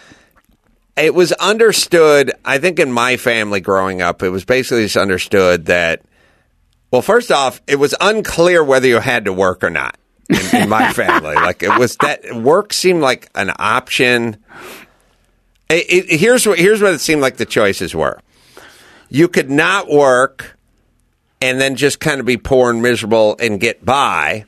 it was understood, I think in my family growing up, it was basically just understood that, well, first off, it was unclear whether you had to work or not in, in my family. Like, it was that work seemed like an option. It, it, here's what, here's what it seemed like the choices were. You could not work and then just kind of be poor and miserable and get by,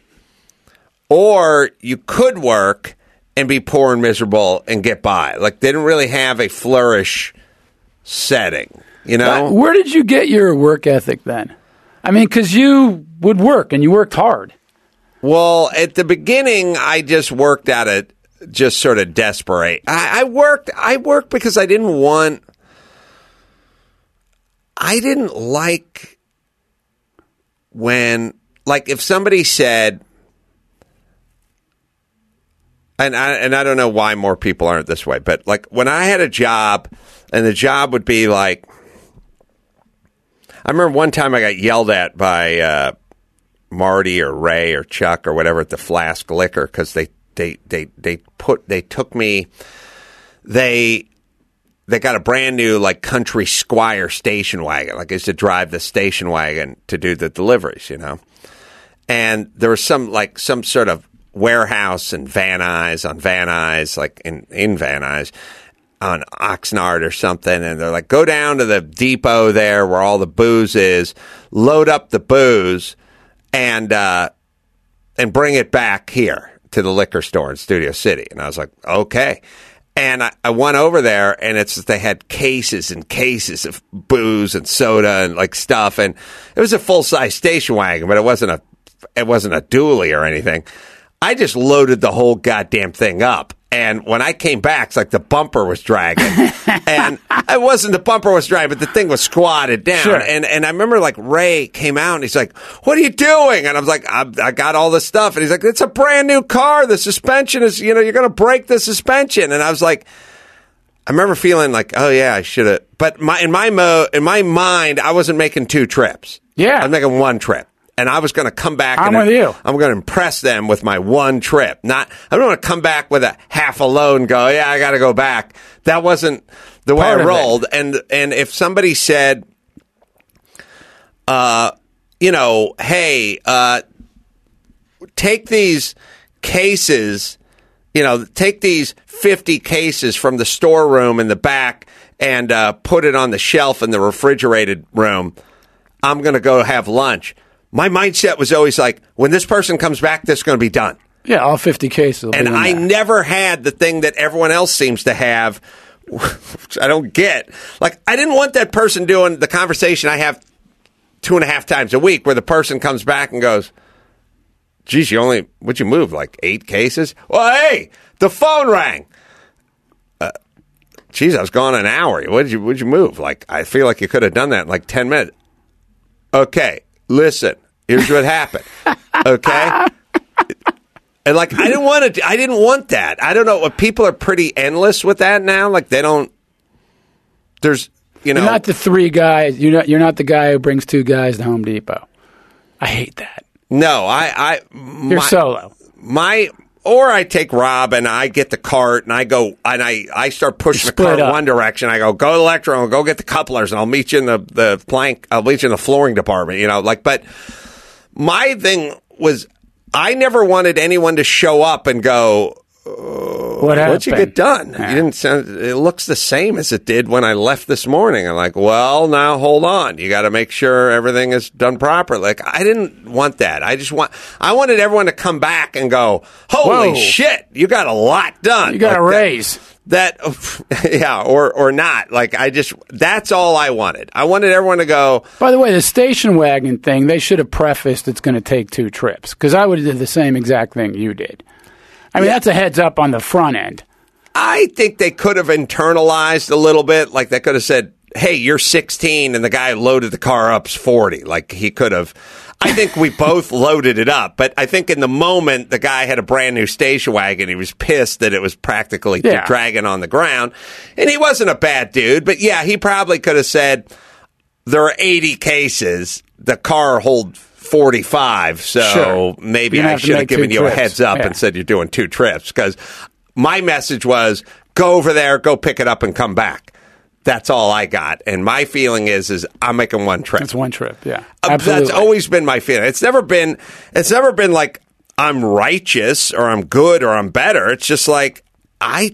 or you could work and be poor and miserable and get by. Like, they didn't really have a flourish setting, you know? But where did you get your work ethic then? I mean, because you would work and you worked hard. Well, at the beginning, I just worked out of just sort of desperate. I, I worked. I worked because I didn't want. I didn't like when, like, if somebody said, and I, and I don't know why more people aren't this way, but like when I had a job, and the job would be like, I remember one time I got yelled at by uh, Marty or Ray or Chuck or whatever at the Flask Liquor because they, they they they put they took me they they got a brand new like Country Squire station wagon. Like I used to drive the station wagon to do the deliveries, you know. And there was some like some sort of warehouse in Van Nuys on Van Nuys, like in in Van Nuys, on Oxnard or something, and they're like, go down to the depot there where all the booze is, load up the booze, and uh, and bring it back here to the liquor store in Studio City. And I was like, okay. And I, I went over there, and it's they had cases and cases of booze and soda and like stuff, and it was a full size station wagon, but it wasn't a it wasn't a dually or anything. I just loaded the whole goddamn thing up. And when I came back, it's like the bumper was dragging. And it wasn't the bumper was dragging, but the thing was squatted down. Sure. And and I remember like Ray came out and he's like, "What are you doing?" And I was like, I, I got all this stuff. And he's like, "It's a brand new car. The suspension is, you know, you're going to break the suspension." And I was like, I remember feeling like, oh yeah, I should have. But my in my mo in my mind, I wasn't making two trips. Yeah. I was making one trip. And I was going to come back. I'm and with you. I'm going to impress them with my one trip. Not, I don't want to come back with a half a load and go, yeah, I got to go back. That wasn't the way Part I of rolled. And and if somebody said, uh, you know, hey, uh, take these cases, you know, take these fifty cases from the storeroom in the back and uh, put it on the shelf in the refrigerated room. I'm going to go have lunch. My mindset was always like, when this person comes back, this is going to be done. Yeah, all fifty cases. Will And be in I there. never had the thing that everyone else seems to have, which I don't get. Like, I didn't want that person doing the conversation I have two and a half times a week where the person comes back and goes, geez, you only, what'd you move, like eight cases? Well, hey, the phone rang. Uh, geez, I was gone an hour. What did you, what'd you move? Like, I feel like you could have done that in like ten minutes. Okay. Listen, here's what happened. Okay? And like I didn't want to I didn't want that. I don't know, people are pretty endless with that now. Like they don't there's you know You're not the three guys. You're not you're not the guy who brings two guys to Home Depot. I hate that. No, I I You're my, solo. My or I take Rob and I get the cart and I go and I, I start pushing the cart in one direction. I go, go to Electro and go get the couplers and I'll meet you in the, the plank, I'll meet you in the flooring department, you know, like, but my thing was I never wanted anyone to show up and go, oh, what happened? What'd you get done? Yeah. You didn't sound, it looks the same as it did when I left this morning. I'm like, well, now hold on. You got to make sure everything is done properly. Like, I didn't want that. I just want, I wanted everyone to come back and go, holy Whoa. shit, you got a lot done. You got like a raise. That, that yeah, or, or not. Like, I just, that's all I wanted. I wanted everyone to go. By the way, the station wagon thing, they should have prefaced it's going to take two trips because I would have did the same exact thing you did. I mean, yeah. That's a heads up on the front end. I think they could have internalized a little bit. Like they could have said, hey, you're sixteen and the guy who loaded the car up's forty. Like he could have. I think we both loaded it up. But I think in the moment, the guy had a brand new station wagon. He was pissed that it was practically yeah. dragging on the ground. And he wasn't a bad dude. But yeah, he probably could have said, there are eighty cases. The car holds forty-five, so sure. maybe I should have given you trips. a heads up yeah. and said you're doing two trips. Because my message was, go over there, go pick it up, and come back. That's all I got. And my feeling is, is I'm making one trip. It's one trip, yeah. Uh, that's always been my feeling. It's never been, it's never been like I'm righteous or I'm good or I'm better. It's just like I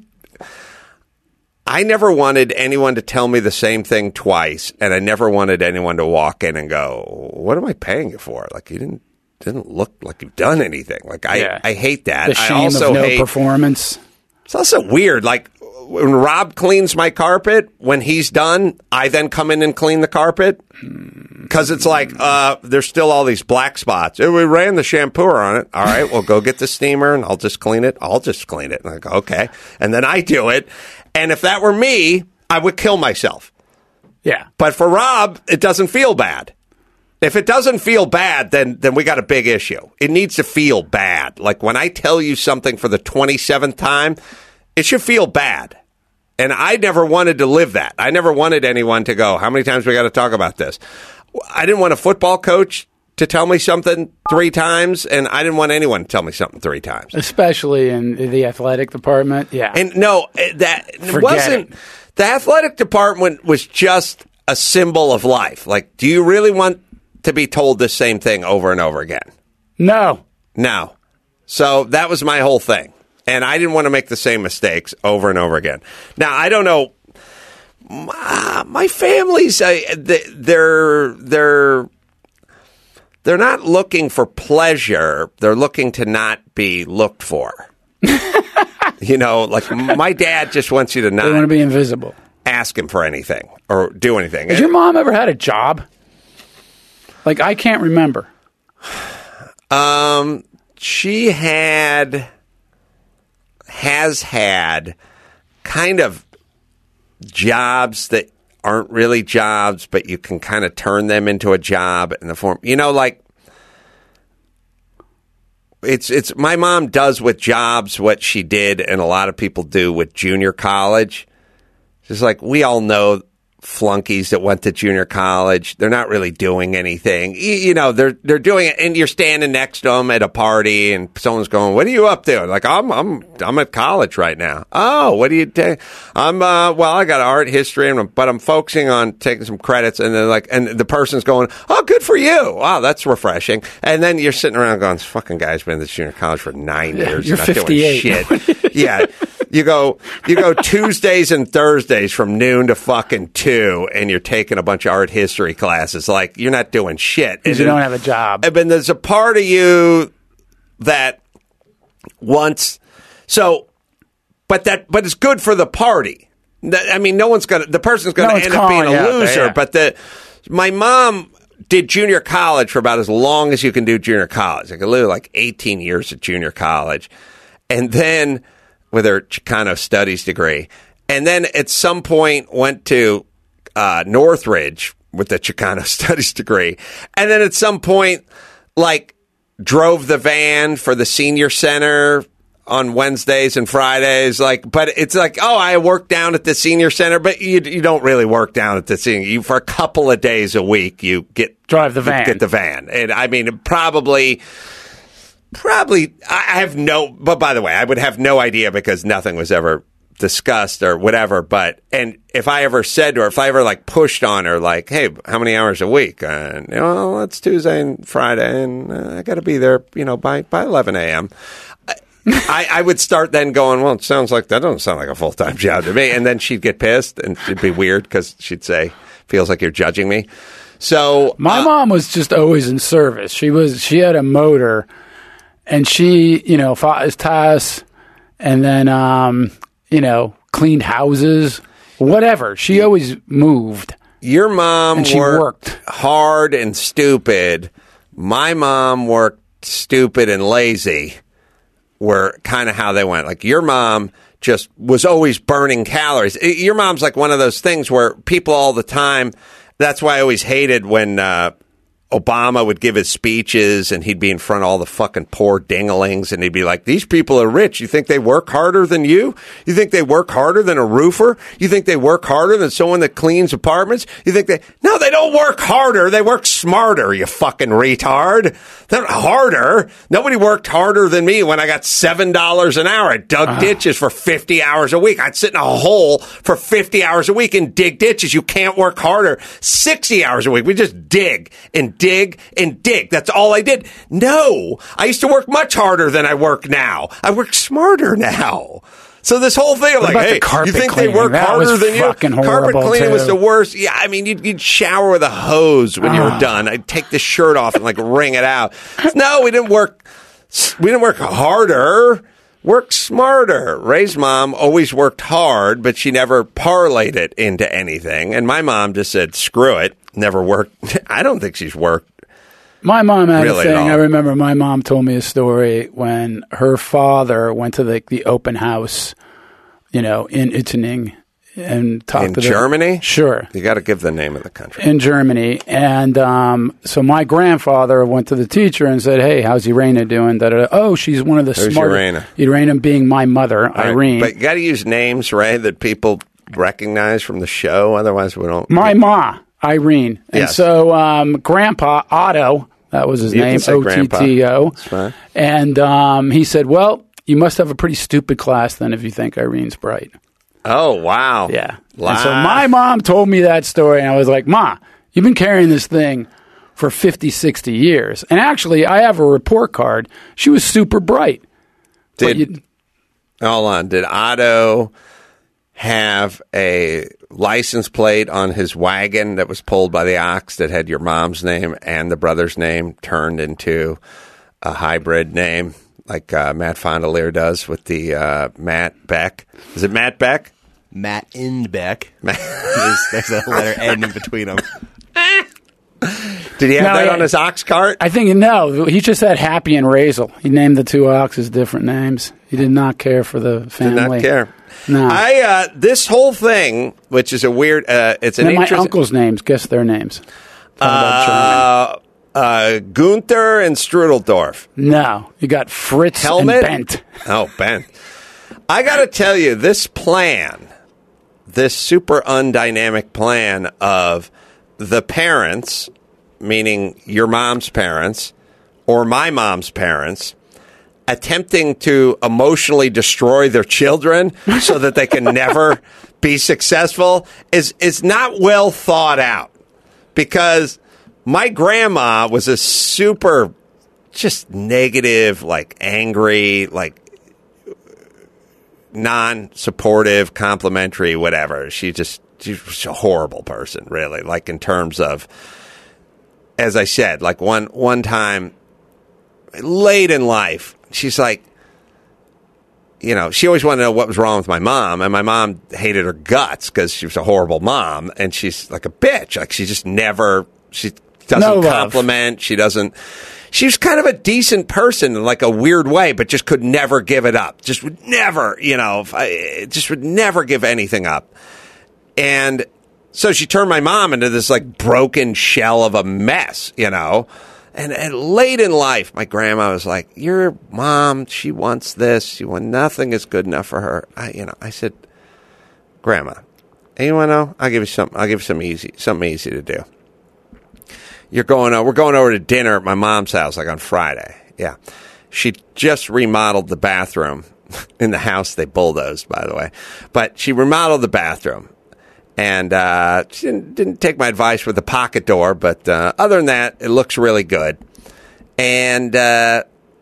I never wanted anyone to tell me the same thing twice, and I never wanted anyone to walk in and go, "What am I paying you for?" Like you didn't didn't look like you've done anything. Like I, yeah. I hate that. The shame I also of no hate performance. It's also weird. Like when Rob cleans my carpet, when he's done, I then come in and clean the carpet because it's like uh, there's still all these black spots. We ran the shampooer on it. All right, well, go get the steamer and I'll just clean it. I'll just clean it. And I go, okay, and then I do it. And if that were me, I would kill myself. Yeah. But for Rob, it doesn't feel bad. If it doesn't feel bad, then then we got a big issue. It needs to feel bad. Like when I tell you something for the twenty-seventh time, it should feel bad. And I never wanted to live that. I never wanted anyone to go, how many times we got to talk about this? I didn't want a football coach to tell me something three times, and I didn't want anyone to tell me something three times. Especially in the athletic department, yeah. And no, that Forget wasn't... it. The athletic department was just a symbol of life. Like, do you really want to be told the same thing over and over again? No. No. So that was my whole thing. And I didn't want to make the same mistakes over and over again. Now, I don't know. My, my family's, uh, they're, they're, they're not looking for pleasure. They're looking to not be looked for. You know, like my dad just wants you to not They want to be invisible. Ask him for anything or do anything. Has your mom ever had a job? Like, I can't remember. Um, she had... has had kind of jobs that aren't really jobs, but you can kind of turn them into a job in the form, you know, like it's it's my mom does with jobs what she did and a lot of people do with junior college. It's like we all know flunkies that went to junior college. They're not really doing anything. You, you know, they're they're doing it, and you're standing next to them at a party, and someone's going, "What are you up to?" Like, I'm I'm I'm at college right now. Oh, what do you do? I'm uh, well, I got art history, and but I'm focusing on taking some credits. And then like, and the person's going, "Oh, good for you! Wow, that's refreshing." And then you're sitting around going, "This fucking guy's been at junior college for nine years. You're not fifty-eight. Doing shit." Yeah. You go, you go Tuesdays and Thursdays from noon to fucking two, and you're taking a bunch of art history classes. Like, you're not doing shit. Because you don't have a job. And then there's a part of you that wants, so, but that, but it's good for the party. I mean, no one's gonna, the person's gonna No one's end up being a calling you out there, loser. yeah. But the, my mom did junior college for about as long as you can do junior college. Like, literally like eighteen years at junior college. And then, with her Chicano studies degree. And then at some point went to uh, Northridge with the Chicano studies degree. And then at some point, like, drove the van for the senior center on Wednesdays and Fridays. Like, but it's like, oh, I work down at the senior center, but you you don't really work down at the senior. You, for a couple of days a week, you get drive the van. Get the van. And I mean, probably... Probably, I have no, but by the way, I would have no idea because nothing was ever discussed or whatever. But, and if I ever said to her, if I ever like pushed on her, like, hey, how many hours a week? Uh, you know, well, it's Tuesday and Friday, and uh, I got to be there, you know, by, by eleven a.m. I, I would start then going, well, it sounds like, that doesn't sound like a full-time job to me. And then she'd get pissed, and it'd be weird because she'd say, feels like you're judging me. So. My uh, mom was just always in service. She was, she had a motor. And she, you know, fought his tasks and then, um, you know, cleaned houses, whatever. She always moved. Your mom and she worked, worked hard and stupid. My mom worked stupid and lazy, were kind of how they went. Like, your mom just was always burning calories. Your mom's like one of those things where people all the time, that's why I always hated when, uh, Obama would give his speeches and he'd be in front of all the fucking poor dinglings and he'd be like, these people are rich. You think they work harder than you? You think they work harder than a roofer? You think they work harder than someone that cleans apartments? You think they, no, they don't work harder. They work smarter, you fucking retard. They're harder. Nobody worked harder than me when I got seven dollars an hour. I dug uh. ditches for fifty hours a week. I'd sit in a hole for fifty hours a week and dig ditches. You can't work harder. sixty hours a week. We just dig and dig and dig. That's all I did. No, I used to work much harder than I work now. I work smarter now. So this whole thing of what like, hey, you think cleaning? they work that harder was than you? Carpet cleaning too. was the worst. Yeah, I mean, you'd, you'd shower with a hose when oh. you were done. I'd take the shirt off and like wring it out. No, we didn't work. We didn't work harder. Work smarter. Ray's mom always worked hard, but she never parlayed it into anything. And my mom just said, screw it. Never worked. I don't think she's worked. My mom had really a thing. I remember my mom told me a story when her father went to the, the open house, you know, in Itzening and talked in to In Germany? The, sure. You got to give the name of the country. In Germany. And um, so my grandfather went to the teacher and said, hey, how's Irena doing? Da, da, da. Oh, she's one of the Who's smart. Irena? Irena being my mother, All Irene. Right. But you got to use names, Ray, that people recognize from the show. Otherwise, we don't. My get... ma, Irene. And yes. so um, Grandpa, Otto, that was his you name, O T T O. And um, he said, well, you must have a pretty stupid class then if you think Irene's bright. Oh, wow. Yeah. Wow. And so my mom told me that story, and I was like, Ma, you've been carrying this thing for fifty, sixty years. And actually, I have a report card. She was super bright. Did, you, hold on. Did Otto have a license plate on his wagon that was pulled by the ox that had your mom's name and the brother's name turned into a hybrid name like uh, Matt Fondelier does with the uh, Matt Beck? Is it Matt Beck? Matt Indbeck. there's, there's a letter N in between them. Did he have No, that yeah. on his ox cart? I think, no, he just had Happy and Razel. He named the two oxes different names. He did not care for the Did family. not care. No. I uh, this whole thing, which is a weird, uh, it's an And my interesting. uncle's names, guess their names. Talk about Uh, uh, Gunther and Strudeldorf. German. No, you got Fritz Helmet? and Bent. Oh, Ben. I got to tell you, this plan, this super undynamic plan of the parents, meaning your mom's parents or my mom's parents, attempting to emotionally destroy their children so that they can never be successful is is not well thought out. Because my grandma was a super just negative, like angry, like non-supportive, complimentary, whatever. She just she was a horrible person, really. Like in terms of, as I said, like one one time late in life, she's like, you know, she always wanted to know what was wrong with my mom, and my mom hated her guts because she was a horrible mom, and she's like a bitch. Like she just never, she doesn't No love. compliment. She doesn't. She was kind of a decent person in like a weird way, but just could never give it up. Just would never, you know, if I, just would never give anything up. And so she turned my mom into this like broken shell of a mess, you know. And, and late in life, my grandma was like, "Your mom, she wants this. She wants nothing is good enough for her." I, you know, I said, "Grandma, you want to know? I'll give you something. I'll give you some easy, something easy to do. You're going. Uh, we're going over to dinner at my mom's house, like on Friday. Yeah, she just remodeled the bathroom in the house they bulldozed, by the way. But she remodeled the bathroom." And uh, she didn't, didn't take my advice with the pocket door, but uh, other than that, it looks really good. And, uh,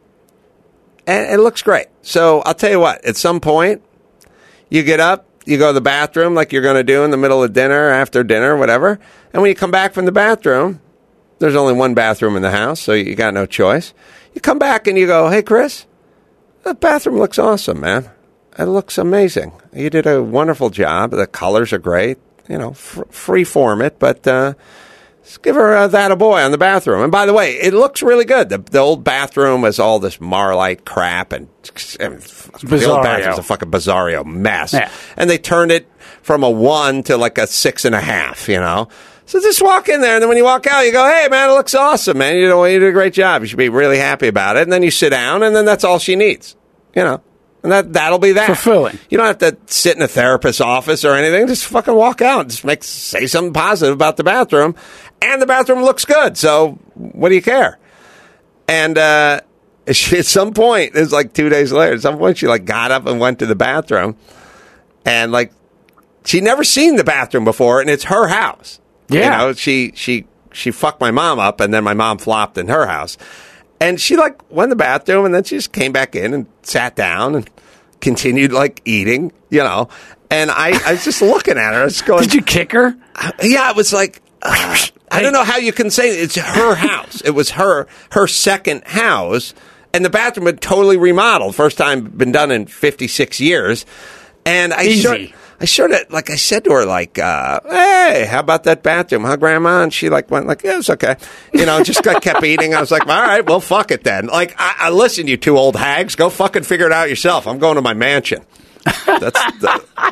and it looks great. So I'll tell you what, at some point, you get up, you go to the bathroom like you're going to do in the middle of dinner, after dinner, whatever. And when you come back from the bathroom, there's only one bathroom in the house, so you got no choice. You come back and you go, "Hey, Chris, the bathroom looks awesome, man. It looks amazing. You did a wonderful job. The colors are great. You know, f- free form it, but uh, just give her uh, that a boy on the bathroom." And by the way, it looks really good. The, the old bathroom was all this Marlite crap, and I mean, the old bathroom was a fucking bizarro mess. Yeah. And they turned it from a one to like a six and a half, you know. So just walk in there, and then when you walk out, you go, "Hey, man, it looks awesome, man. You know, you did a great job. You should be really happy about it." And then you sit down, and then that's all she needs, you know. And that, that'll be that. Fulfilling. You don't have to sit in a therapist's office or anything. Just fucking walk out. Just make say something positive about the bathroom. And the bathroom looks good. So what do you care? And uh, she, at some point, it was like two days later, at some point she like got up and went to the bathroom. And like, she'd never seen the bathroom before, and it's her house. Yeah. You know, she, she, she fucked my mom up, and then my mom flopped in her house. And she, like, went in the bathroom, and then she just came back in and sat down and continued, like, eating, you know. And I, I was just looking at her. I was going, Did you kick her? yeah, it was like, uh, I don't know how you can say it. It's her house. It was her her second house, and the bathroom had totally remodeled. First time been done in fifty-six years. And I Easy. sort, I sort of, like, I said to her, like, uh, "Hey, how about that bathroom, huh, Grandma?" And she, like, went, like, "Yeah, it's okay." You know, just got, kept eating. I was like, "All right, well, fuck it then." Like, I, I listen, you two old hags, go fucking figure it out yourself. I'm going to my mansion. That's the,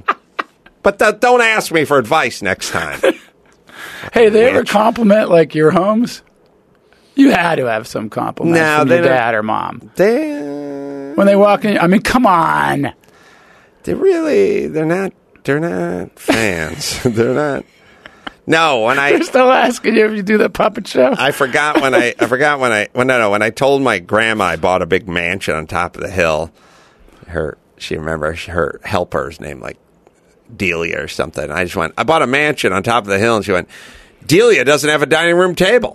but th- don't ask me for advice next time. Hey, they ever Bitch. compliment, like, your homes? You had to have some compliments No, from they your don't- dad or mom. They, When they walk in, I mean, come on. they really, they're not, they're not fans. They're not. No, when I, They're still asking you if you do the puppet show. I forgot when I, I forgot when I, when no, no, when I told my grandma I bought a big mansion on top of the hill. Her, she remember her helper's name, like Delia or something. I just went, I bought a mansion on top of the hill, and she went, "Delia doesn't have a dining room table."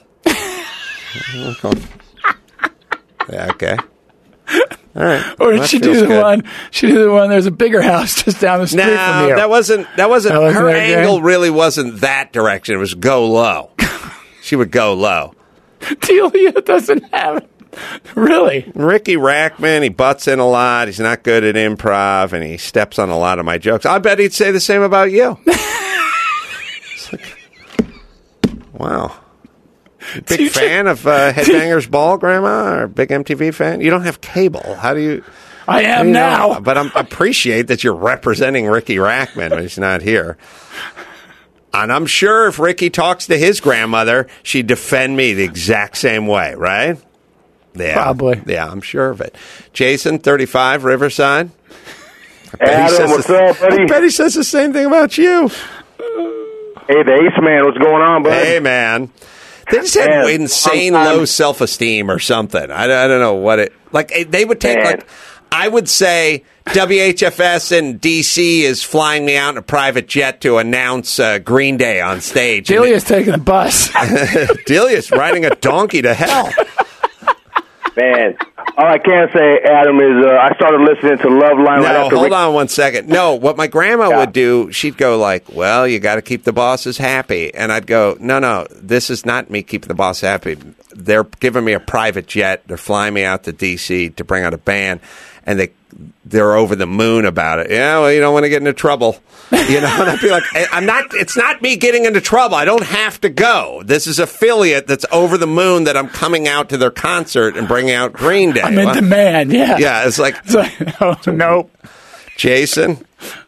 Yeah, okay. All right. Or did That she do feels the good. one? She did the one. There's a bigger house just down the street No, from you. that wasn't. That wasn't. That wasn't her that good? angle really wasn't that direction. It was go low. She would go low. Delia doesn't have it. Really? Ricky Rackman, he butts in a lot. He's not good at improv, and he steps on a lot of my jokes. I bet he'd say the same about you. It's like, wow. Big fan of uh, Headbangers Ball, Grandma, or big M T V fan? You don't have cable. How do you? I am you now. Know? But I appreciate that you're representing Ricky Rackman when he's not here. And I'm sure if Ricky talks to his grandmother, she'd defend me the exact same way, right? Yeah, probably. Yeah, I'm sure of it. Jason, thirty-five, Riverside. Adam, what's the, up, buddy? I bet he says the same thing about you. Hey, the Ace Man, what's going on, buddy? Hey, man. They just had Man, insane sometime- low self-esteem or something. I, I don't know what it... Like, they would take, Man. like... I would say W H F S in D C is flying me out in a private jet to announce uh, Green Day on stage. Delia's taking the bus. Delia's riding a donkey to hell. Man, all I can say, Adam, is uh, I started listening to Love Line right No, after hold Rick- on one second. No, what my grandma Yeah. would do, she'd go like, well, you got to keep the bosses happy. And I'd go, no, no, this is not me keeping the boss happy. They're giving me a private jet. They're flying me out to D C to bring out a band. And they, they're over the moon about it. Yeah, well, you don't want to get into trouble. You know, and I'd be like, I'm not, it's not me getting into trouble. I don't have to go. This is affiliate that's over the moon that I'm coming out to their concert and bringing out Green Day. I'm in Well, demand, yeah. Yeah, it's like, It's like, oh, no. Jason.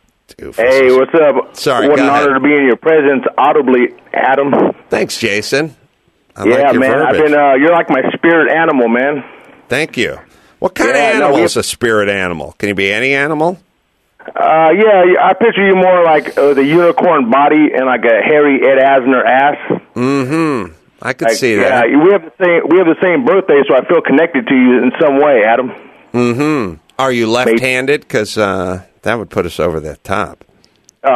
Hey, what's up? Sorry, What go an ahead. honor to be in your presence audibly, Adam. Thanks, Jason. I yeah, like your man. I've verbiage. been. Uh, you're like my spirit animal, man. Thank you. What kind Yeah, of no, animal we- is a spirit animal? Can you be any animal? Uh, yeah, I picture you more like uh, the unicorn body and like a hairy Ed Asner ass. Mm-hmm. I could Like, see yeah, that. we have the same. We have the same birthday, so I feel connected to you in some way, Adam. Mm-hmm. Are you left-handed? Because uh, that would put us over the top. Uh,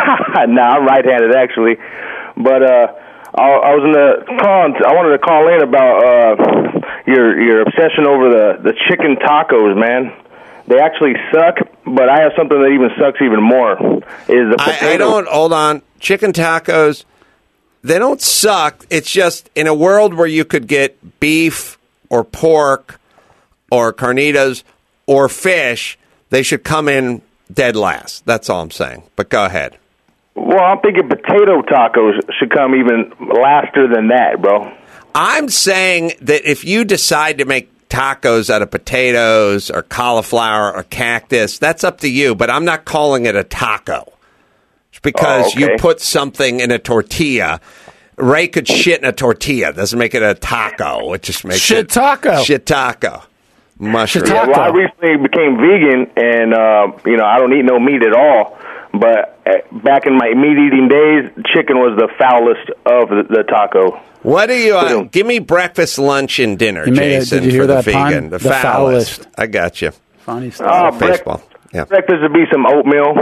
no, I'm right-handed actually, but uh, I, I was in the call. I wanted to call in about uh, your your obsession over the the chicken tacos, man. They actually suck, but I have something that even sucks even more. Is the potato. I, I don't, hold on. Chicken tacos, they don't suck. It's just in a world where you could get beef or pork or carnitas or fish, they should come in dead last. That's all I'm saying. But go ahead. Well, I'm thinking potato tacos should come even laster than that, bro. I'm saying that if you decide to make tacos out of potatoes or cauliflower or cactus, that's up to you, but I'm not calling it a taco. Because Oh, okay. you put something in a tortilla. Ray could shit in a tortilla. Doesn't make it a taco. It just makes Shit it... taco. Shit taco. Mushroom. Yeah, well, I recently became vegan, and uh, you know I don't eat no meat at all. But uh, back in my meat eating days, chicken was the foulest of the, the taco. What do you... Uh, give me breakfast, lunch, and dinner, You made it. Jason, Did you hear for the that pun? vegan. The, The foulest. foulest. I got you. Funny stuff. Oh, brec- baseball. Yeah. Breakfast would be some oatmeal,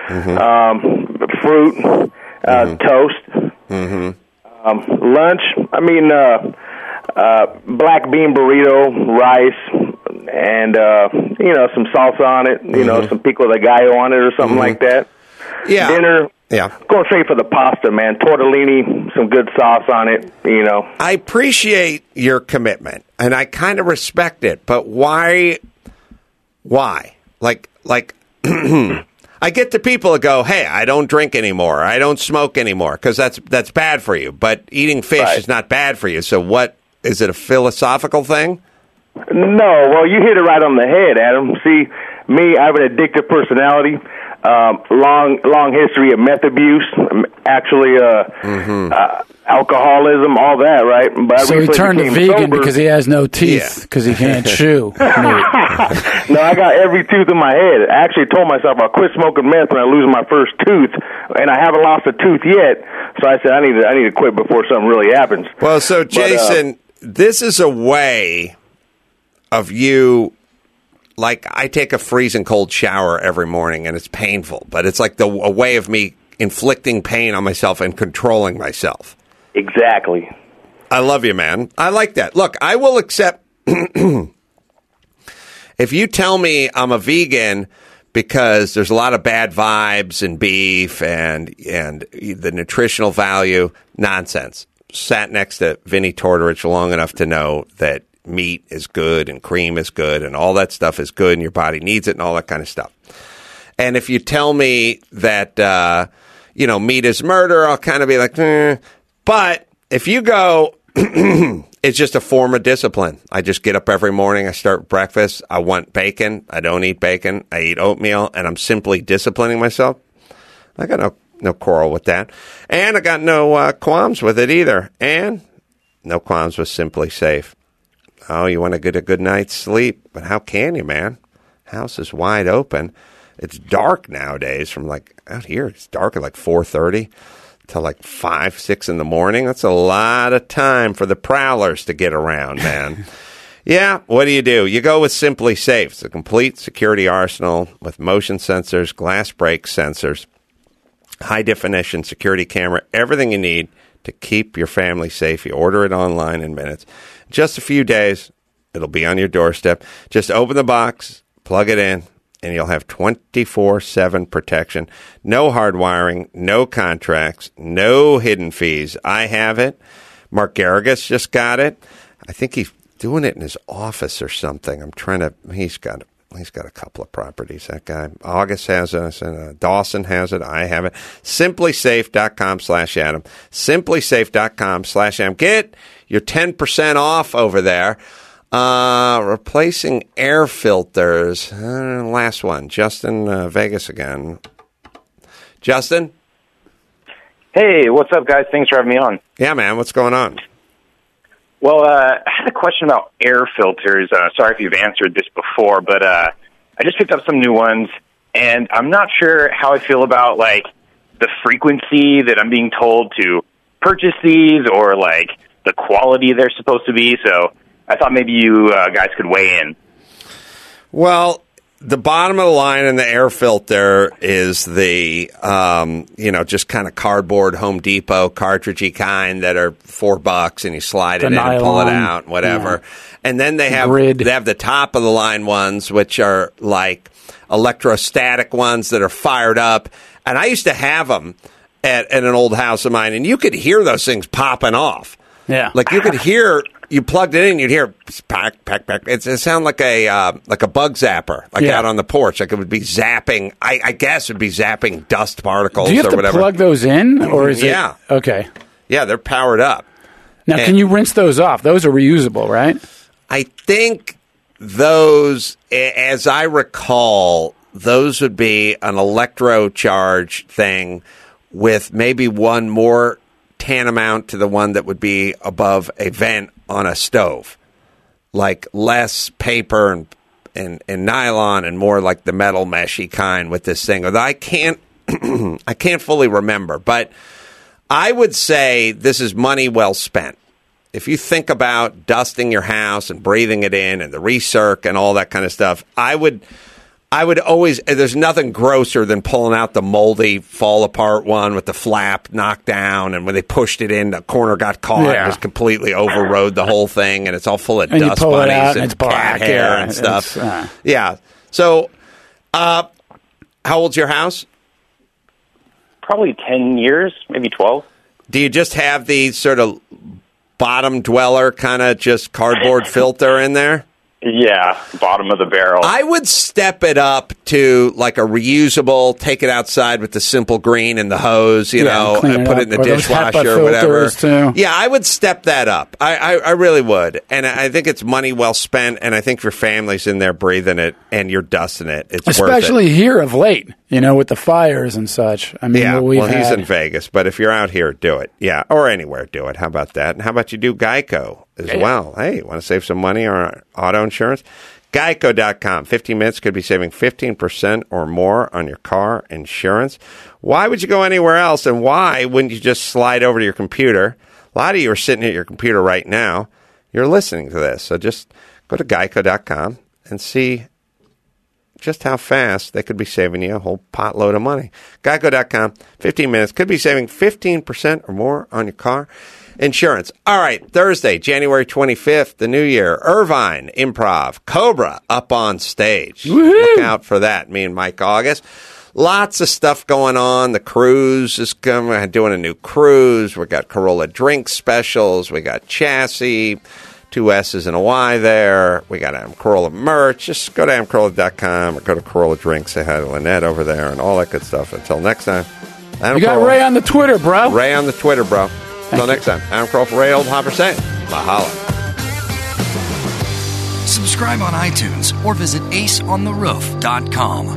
um, fruit, uh, toast. Mm-hmm. Um, lunch, I mean, uh, uh, black bean burrito, rice, and, uh, you know, some salsa on it, you know, some pico de gallo on it or something like that. Yeah. Dinner, Yeah. going straight for the pasta, man. Tortellini, some good sauce on it, you know. I appreciate your commitment, and I kind of respect it, but why? Why? Like, like, I get the people that go, hey, I don't drink anymore. I don't smoke anymore because that's, that's bad for you. But eating fish Right. is not bad for you. So what, is it a philosophical thing? No, well, you hit it right on the head, Adam. See, me, I have an addictive personality, um, long, long history of meth abuse, um, actually, uh, uh, alcoholism, all that, right? But I So he recently turned to became vegan sober. because he has no teeth because he can't chew. meat. No, I got every tooth in my head. I actually told myself I'll quit smoking meth when I lose my first tooth, and I haven't lost a tooth yet. So I said I need to, I need to quit before something really happens. Well, so But, uh, Jason, this is a way of you. Like, I take a freezing cold shower every morning, and it's painful, but it's like the a way of me inflicting pain on myself and controlling myself. Exactly. I love you, man. I like that. Look, I will accept if you tell me I'm a vegan because there's a lot of bad vibes in beef and and the nutritional value, nonsense. Sat next to Vinnie Tortorich long enough to know that meat is good and cream is good and all that stuff is good and your body needs it and all that kind of stuff. And if you tell me that, uh, you know, meat is murder, I'll kind of be like, eh. But if you go, it's just a form of discipline. I just get up every morning. I start breakfast. I want bacon. I don't eat bacon. I eat oatmeal, and I'm simply disciplining myself. I got no no quarrel with that, and I got no uh, qualms with it either, and no qualms with Simply Safe. Oh, you want to get a good night's sleep, but how can you, man? House is wide open. It's dark nowadays. From like out here, it's dark at like four thirty. Till like five, six in the morning. That's a lot of time for the prowlers to get around, man. Yeah, what do you do? You go with Simply Safe. It's a complete security arsenal with motion sensors, glass break sensors, high-definition security camera, everything you need to keep your family safe. You order it online in minutes. Just a few days, it'll be on your doorstep. Just open the box, plug it in, and you'll have twenty-four seven protection. No hard wiring, no contracts, no hidden fees. I have it. Mark Garrigus just got it. I think he's doing it in his office or something. I'm trying to, he's got he's got a couple of properties, that guy. August has it, and uh, Dawson has it. I have it. SimplySafe.com slash Adam. SimplySafe.com slash Adam. Get your ten percent off over there. Uh, replacing air filters. Uh, last one. Justin, uh, Vegas again. Justin? Hey, what's up, guys? Thanks for having me on. Yeah, man. What's going on? Well, uh, I had a question about air filters. Uh, sorry if you've answered this before, but uh, I just picked up some new ones, and I'm not sure how I feel about, like, the frequency that I'm being told to purchase these or, like, the quality they're supposed to be, so I thought maybe you uh, guys could weigh in. Well, the bottom of the line in the air filter is the, um, you know, just kind of cardboard Home Depot cartridgey kind that are four bucks, and you slide The it in nylon. and pull it out, whatever. Yeah. And then they have Grid. they have the top of the line ones, which are like electrostatic ones that are fired up. And I used to have them at, at an old house of mine, and you could hear those things popping off. Yeah. Like you could hear, you plugged it in, you'd hear pack, pack, pack. It's, it sounded like a uh, like a bug zapper, like Yeah. out on the porch. Like it would be zapping. I, I guess it would be zapping dust particles Do you have or to whatever. plug those in, or is Yeah. it? Okay. Yeah, they're powered up. Now, And- can you rinse those off? Those are reusable, right? I think those, a- as I recall, those would be an electrocharge thing with maybe one more tantamount to the one that would be above a vent on a stove, like less paper and and, and nylon and more like the metal meshy kind with this thing. Although I can't, I can't fully remember, but I would say this is money well spent. If you think about dusting your house and breathing it in and the recirc and all that kind of stuff, I would. I would always, there's nothing grosser than pulling out the moldy, fall apart one with the flap knocked down, and when they pushed it in, the corner got caught Yeah. and just completely overrode the whole thing, and it's all full of And you dust pull it bunnies out and, and it's cat black, hair yeah, and stuff. it's, uh, yeah. So, uh, how old's your house? Probably ten years, maybe twelve. Do you just have the sort of bottom dweller kind of just cardboard filter in there? Yeah, bottom of the barrel. I would step it up to like a reusable, take it outside with the simple green and the hose, you Yeah, know, clean and it put up. it in the Or those dishwasher HEPA or whatever. filters, too. Yeah, I would step that up. I, I, I really would. And I think it's money well spent, and I think your family's in there breathing it and you're dusting it. It's worth it. Especially here of late, you know, with the fires and such. I mean, Yeah, what we've well, he's had. in Vegas, but if you're out here, do it. Yeah, or anywhere, do it. How about that? And how about you do Geico as Yeah. well? Hey, want to save some money on auto insurance? Geico dot com. fifteen minutes could be saving fifteen percent or more on your car insurance. Why would you go anywhere else, and why wouldn't you just slide over to your computer? A lot of you are sitting at your computer right now. You're listening to this, so just go to Geico dot com and see just how fast they could be saving you a whole potload of money. Geico dot com, fifteen minutes, could be saving fifteen percent or more on your car insurance. All right, Thursday, January twenty-fifth, the new year, Irvine Improv, Cobra up on stage. Look out for that, me and Mike August. Lots of stuff going on. The cruise is coming. We're doing a new cruise. We got Corolla drink specials. We got chassis. Two S's and a Y there. We got Adam Carolla merch. Just go to Adam Carolla dot com or go to Corolla Drink. Say hi to Lynette over there and all that good stuff. Until next time. Adam You got Carolla. Ray on the Twitter, bro. Ray on the Twitter, bro. Until next time, Adam Kroll for Ray Oldhopper saying, mahalo. Subscribe on iTunes or visit ace on the roof dot com.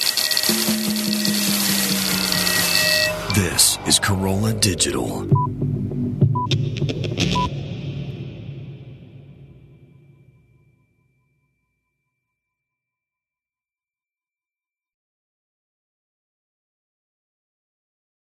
This is Corolla Digital.